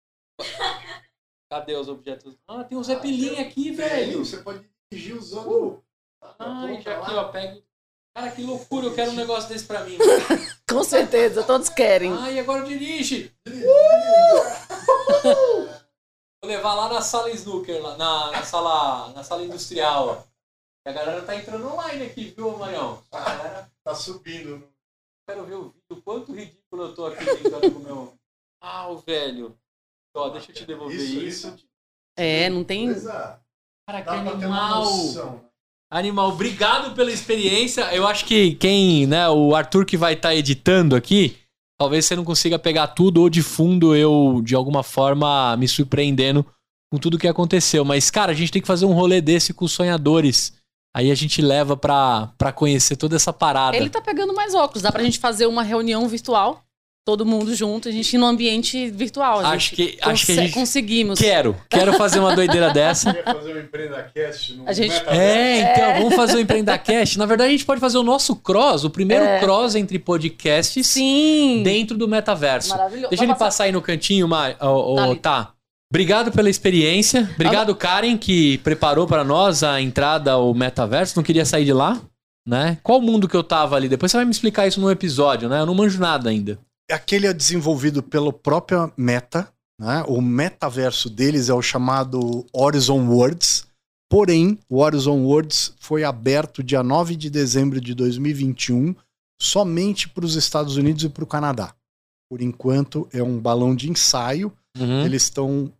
Cadê os objetos? Ah, tem um Zeppelin aqui, velho. Você pode dirigir usando... Ai, já aqui, ó, pega... Cara, que loucura, eu quero um negócio desse pra mim. Com certeza, todos querem. Ai, agora dirige. Uh! Vou levar lá na sala snooker, lá, na, na, sala, na sala industrial, ó. E a galera tá entrando online aqui, viu, Marião? A galera tá subindo. Quero ver o vídeo, quanto ridículo eu tô aqui brincando com o meu... Ah, o velho. Ó, deixa eu te devolver isso. isso. isso. É, não tem... Coisa... Cara, que animal. Animal, obrigado pela experiência. Eu acho que quem, né, o Arthur que vai estar tá editando aqui, talvez você não consiga pegar tudo ou de fundo eu, de alguma forma, me surpreendendo com tudo que aconteceu. Mas, cara, a gente tem que fazer um rolê desse com os sonhadores. Aí a gente leva pra, pra conhecer toda essa parada. Ele tá pegando mais óculos. Dá pra gente fazer uma reunião virtual. Todo mundo junto, a gente ir no ambiente virtual. A acho gente que, acho que a gente... conseguimos. Quero, quero fazer uma doideira dessa. Quer fazer um EmpreendaCast no a gente... É, então, é. vamos fazer o EmpreendaCast. Na verdade, a gente pode fazer o nosso cross, o primeiro é. cross entre podcasts Sim. dentro do metaverso. Maravilhoso. Deixa ele passar aí no cantinho, Mari. Oh, oh, tá. Obrigado pela experiência. Obrigado, Karen, que preparou para nós a entrada ao metaverso. Não queria sair de lá, né? Qual mundo que eu tava ali? Depois você vai me explicar isso no episódio, né? Eu não manjo nada ainda. Aquele é desenvolvido pela própria Meta, né? O metaverso deles é o chamado Horizon Worlds, porém o Horizon Worlds foi aberto dia nove de dezembro de dois mil e vinte e um somente para os Estados Unidos e para o Canadá. Por enquanto é um balão de ensaio, uhum. Eles estão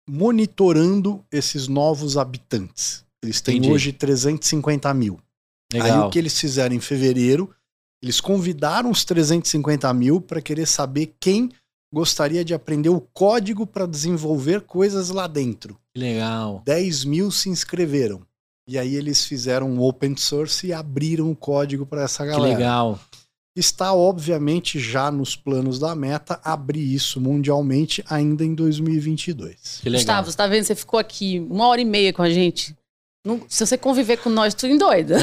monitorando esses novos habitantes. Eles têm Entendi. hoje trezentos e cinquenta mil. Legal. Aí o que eles fizeram em fevereiro, eles convidaram os trezentos e cinquenta mil para querer saber quem gostaria de aprender o código para desenvolver coisas lá dentro. Legal. dez mil se inscreveram. E aí eles fizeram um open source e abriram o código para essa galera. Que legal. Está, obviamente, já nos planos da Meta abrir isso mundialmente ainda em dois mil e vinte e dois. Que legal. Gustavo, você tá vendo? Você ficou aqui uma hora e meia com a gente. Não, se você conviver com nós, tu endoida.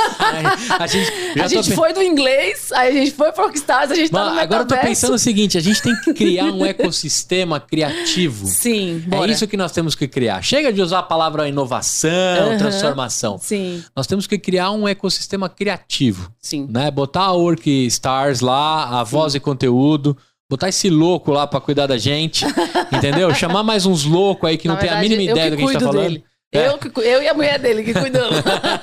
a gente, já a gente pe... foi do inglês, aí a gente foi pro Rockstars, a gente Mas, tá no metaverso. Agora eu tô pensando o seguinte, a gente tem que criar um ecossistema criativo. Sim, bora. É isso que nós temos que criar. Chega de usar a palavra inovação, uhum, transformação. Sim. Nós temos que criar um ecossistema criativo. Sim. Né? Botar a Workstars lá, a Sim. voz e conteúdo... Botar esse louco lá pra cuidar da gente, entendeu? Chamar mais uns loucos aí que não tem a mínima ideia do que a gente tá falando. Dele. É. Eu, eu e a mulher dele que cuidamos.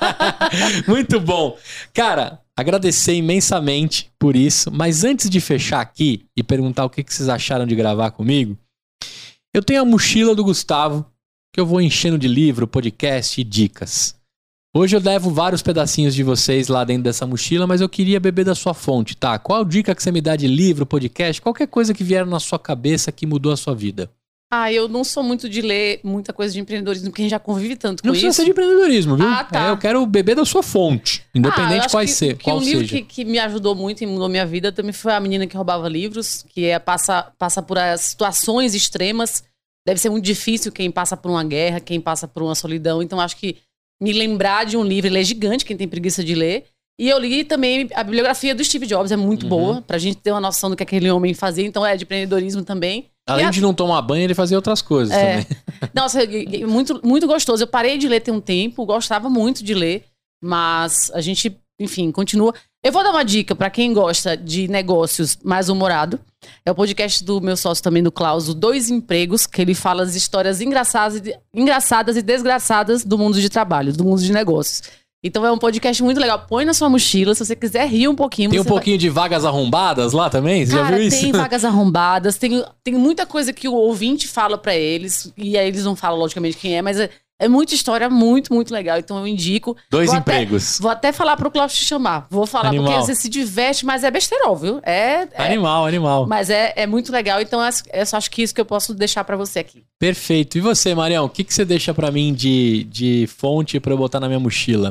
Muito bom. Cara, agradecer imensamente por isso. Mas antes de fechar aqui e perguntar o que vocês acharam de gravar comigo, eu tenho a mochila do Gustavo que eu vou enchendo de livro, podcast e dicas. Hoje eu levo vários pedacinhos de vocês lá dentro dessa mochila, mas eu queria beber da sua fonte, tá? Qual dica que você me dá de livro, podcast, qualquer coisa que vier na sua cabeça que mudou a sua vida? Ah, eu não sou muito de ler muita coisa de empreendedorismo, porque a gente já convive tanto com não isso. Não precisa ser de empreendedorismo, viu? Ah, tá. É, eu quero beber da sua fonte, independente ah, qual que, ser, que qual um seja. livro que, que me ajudou muito e mudou minha vida também foi A Menina que Roubava Livros, que é passa, passa por as situações extremas. Deve ser muito difícil quem passa por uma guerra, quem passa por uma solidão. Então, acho que me lembrar de um livro, ele é gigante, quem tem preguiça de ler. E eu li também a bibliografia do Steve Jobs, é muito uhum. boa, pra gente ter uma noção do que aquele homem fazia. Então, é de empreendedorismo também. Além a... de não tomar banho, ele fazia outras coisas é. também. Nossa, muito, muito gostoso. Eu parei de ler tem um tempo, gostava muito de ler, mas a gente, enfim, continua. Eu vou dar uma dica pra quem gosta de negócios mais humorado. É o podcast do meu sócio também, do Klaus, o Dois Empregos, que ele fala as histórias engraçadas e, engraçadas e desgraçadas do mundo de trabalho, do mundo de negócios. Então é um podcast muito legal. Põe na sua mochila, se você quiser rir um pouquinho. Tem um pouquinho vai... de vagas arrombadas lá também? Você Cara, já viu isso? Tem vagas arrombadas, tem, tem muita coisa que o ouvinte fala pra eles, e aí eles não falam logicamente quem é, mas é, é muita história, muito, muito legal. Então eu indico. Dois vou empregos. Até, vou até falar pro Cláudio te chamar. Vou falar, animal. Porque você se diverte, mas é besterol, viu? É, é animal, animal. Mas é, é muito legal, então é, é só acho que isso que eu posso deixar pra você aqui. Perfeito. E você, Marião, o que, que você deixa pra mim de, de fonte pra eu botar na minha mochila?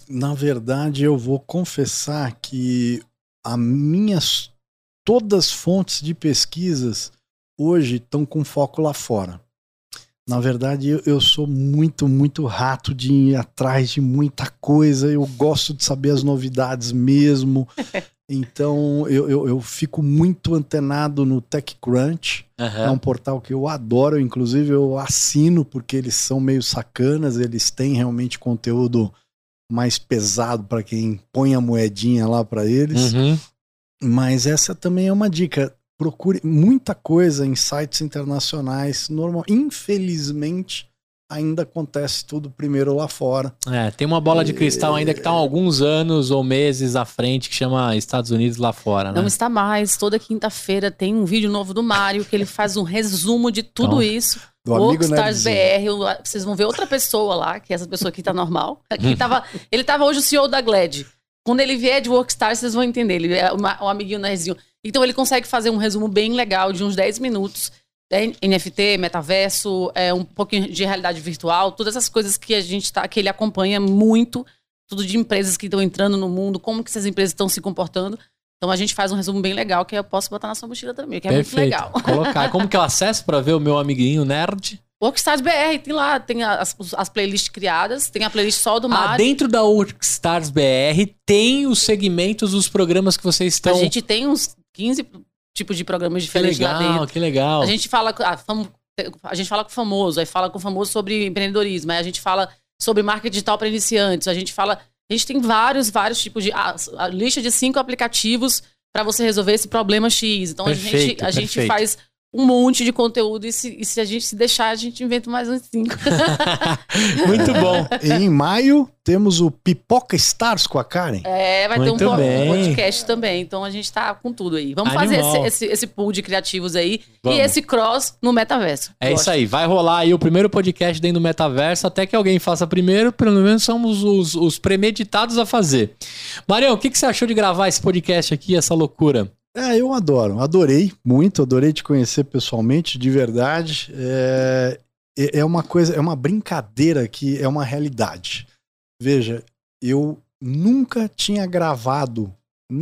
Na verdade, eu vou confessar que as minhas todas as fontes de pesquisas hoje estão com foco lá fora. Na verdade, eu, eu sou muito, muito rato de ir atrás de muita coisa. Eu gosto de saber as novidades mesmo. Então, eu, eu, eu fico muito antenado no TechCrunch. Uhum. É um portal que eu adoro. Inclusive, eu assino porque eles são meio sacanas. Eles têm realmente conteúdo mais pesado para quem põe a moedinha lá para eles. Uhum. Mas essa também é uma dica. Procure muita coisa em sites internacionais. Normal, infelizmente, ainda acontece tudo primeiro lá fora. É, tem uma bola de cristal ainda que está há alguns anos ou meses à frente que chama Estados Unidos lá fora, né? Não está mais. Toda quinta-feira tem um vídeo novo do Mário que ele faz um resumo de tudo então, isso. Do amigo Workstars B R, vocês vão ver outra pessoa lá, que essa pessoa aqui tá normal. Aqui tava, ele tava hoje o C E O da Glad. Quando ele vier de Workstars, vocês vão entender. Ele é um amiguinho nerdzinho. Então ele consegue fazer um resumo bem legal de uns dez minutos. É, N F T, metaverso, é, um pouquinho de realidade virtual, todas essas coisas que a gente tá, que ele acompanha muito, tudo de empresas que estão entrando no mundo, como que essas empresas estão se comportando. Então a gente faz um resumo bem legal que eu posso botar na sua mochila também, que é Perfeito. Muito legal. Colocar. Como que eu acesso para ver o meu amiguinho nerd? Workstars B R, tem lá, tem as, as playlists criadas, tem a playlist só do Mário. Ah, dentro da Workstars B R tem os segmentos dos programas que vocês estão... A gente tem uns quinze tipos de programas diferentes que legal, lá dentro. Que legal, A gente fala, ah, fam, a gente fala com o famoso, aí fala com o famoso sobre empreendedorismo, aí a gente fala sobre marketing digital para iniciantes, a gente fala... A gente tem vários, vários tipos de... A, a lista de cinco aplicativos para você resolver esse problema X. Então perfeito, a, gente, a gente faz... um monte de conteúdo e se, e se a gente se deixar, a gente inventa mais uns cinco. Muito bom. Em maio, temos o Pipoca Stars com a Karen. É, vai Muito ter um, um podcast também. Então a gente tá com tudo aí. Vamos Animal. fazer esse, esse, esse pool de criativos aí Vamos. e esse cross no metaverso. É Gosto. Isso aí. Vai rolar aí o primeiro podcast dentro do metaverso. Até que alguém faça primeiro, pelo menos somos os, os premeditados a fazer. Marião, o que, que você achou de gravar esse podcast aqui, essa loucura? É, eu adoro, adorei muito, adorei te conhecer pessoalmente, de verdade. É, é uma coisa, é uma brincadeira que é uma realidade. Veja, eu nunca tinha gravado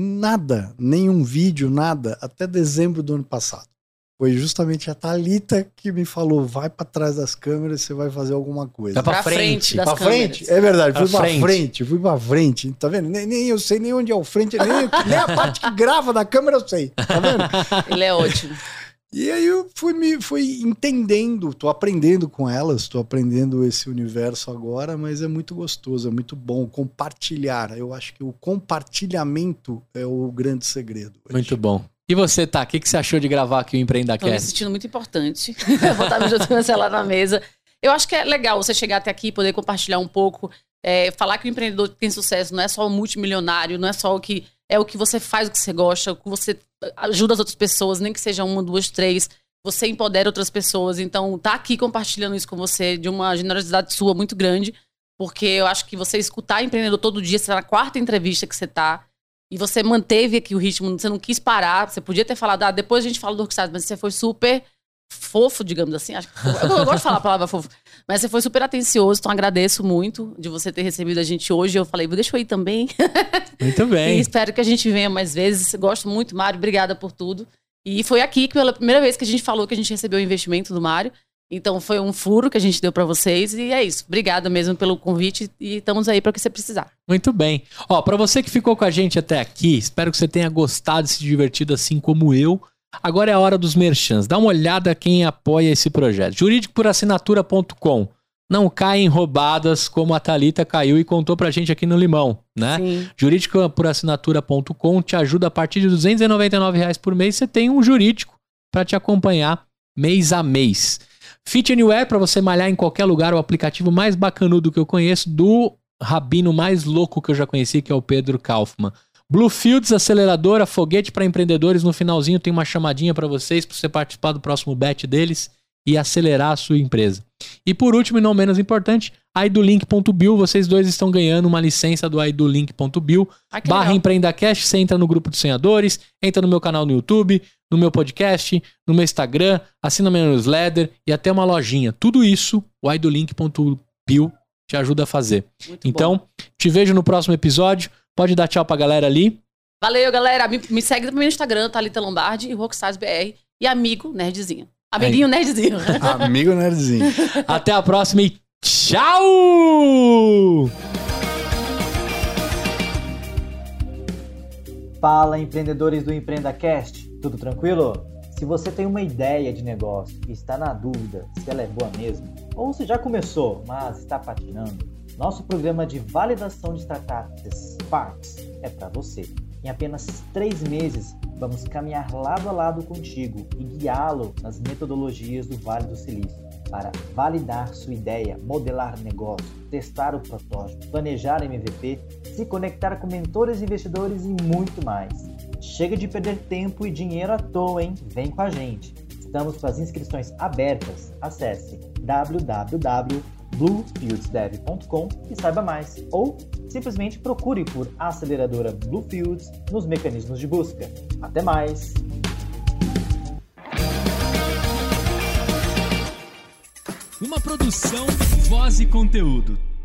nada, nenhum vídeo, nada, até dezembro do ano passado. Foi justamente a Thalita que me falou, vai pra trás das câmeras, você vai fazer alguma coisa. Tá pra, pra frente. frente pra frente? É verdade, pra fui pra frente. frente, fui pra frente. Tá vendo? Nem, nem eu sei nem onde é o frente, nem, nem a parte que grava da câmera eu sei. Tá vendo? Ele é ótimo. E aí eu fui, me, fui entendendo, tô aprendendo com elas, tô aprendendo esse universo agora, mas é muito gostoso, é muito bom compartilhar. Eu acho que o compartilhamento é o grande segredo. Hoje. Muito bom. E você, tá? O que, que você achou de gravar aqui o EmpreendaCast? Tô me sentindo muito importante. Botar meu celular na mesa. Eu acho que é legal você chegar até aqui e poder compartilhar um pouco. É, falar que o empreendedor tem sucesso não é só o multimilionário, não é só o que... É o que você faz, o que você gosta, o que você ajuda as outras pessoas, nem que seja uma, duas, três. Você empodera outras pessoas. Então, tá aqui compartilhando isso com você de uma generosidade sua muito grande. Porque eu acho que você escutar empreendedor todo dia, você tá na quarta entrevista que você tá... E você manteve aqui o ritmo, você não quis parar. Você podia ter falado, ah, depois a gente fala do Workstars, mas você foi super fofo, digamos assim. Acho que eu, eu gosto de falar a palavra fofo. Mas você foi super atencioso, então agradeço muito de você ter recebido a gente hoje. Eu falei, deixa eu ir também. Muito bem. E espero que a gente venha mais vezes. Gosto muito, Mário, obrigada por tudo. E foi aqui que pela primeira vez que a gente falou que a gente recebeu o investimento do Mário. Então foi um furo que a gente deu pra vocês e é isso. Obrigada mesmo pelo convite e estamos aí para o que você precisar. Muito bem. Ó, para você que ficou com a gente até aqui, espero que você tenha gostado e se divertido assim como eu. Agora é a hora dos merchans. Dá uma olhada quem apoia esse projeto. jurídico por assinatura ponto com. Não cai em roubadas como a Thalita caiu e contou pra gente aqui no Limão, né? Sim. jurídico por assinatura ponto com te ajuda a partir de duzentos e noventa e nove reais por mês. Você tem um jurídico para te acompanhar mês a mês. Fit Anywhere, para você malhar em qualquer lugar, o aplicativo mais bacanudo que eu conheço, do rabino mais louco que eu já conheci, que é o Pedro Kaufmann. Bluefields, aceleradora, foguete para empreendedores. No finalzinho tem uma chamadinha para vocês, para você participar do próximo bet deles e acelerar a sua empresa. E por último, e não menos importante, idolink ponto bio. Vocês dois estão ganhando uma licença do idolink ponto bio. Ah, barra EmpreendaCast. Você entra no grupo de sonhadores, entra no meu canal no YouTube, no meu podcast, no meu Instagram, assina meu newsletter e até uma lojinha. Tudo isso, o idolink ponto bio te ajuda a fazer. Muito Então, bom. te vejo no próximo episódio. Pode dar tchau pra galera ali. Valeu, galera. Me, me segue também no Instagram, Thalita Lombardi e Rockstars B R. E amigo Nerdzinho. Amiguinho Aí. Nerdzinho. Amigo Nerdzinho. Até a próxima e tchau! Fala, empreendedores do EmpreendaCast, tudo tranquilo? Se você tem uma ideia de negócio e está na dúvida se ela é boa mesmo, ou se já começou, mas está patinando, nosso programa de validação de startups Sparks é para você. Em apenas três meses, vamos caminhar lado a lado contigo e guiá-lo nas metodologias do Vale do Silício para validar sua ideia, modelar negócio, testar o protótipo, planejar M V P, se conectar com mentores, investidores e muito mais. Chega de perder tempo e dinheiro à toa, hein? Vem com a gente. Estamos com as inscrições abertas. Acesse w w w ponto bluefieldsdev ponto com e saiba mais. Ou simplesmente procure por Aceleradora Bluefields nos mecanismos de busca. Até mais! Uma produção, voz e conteúdo.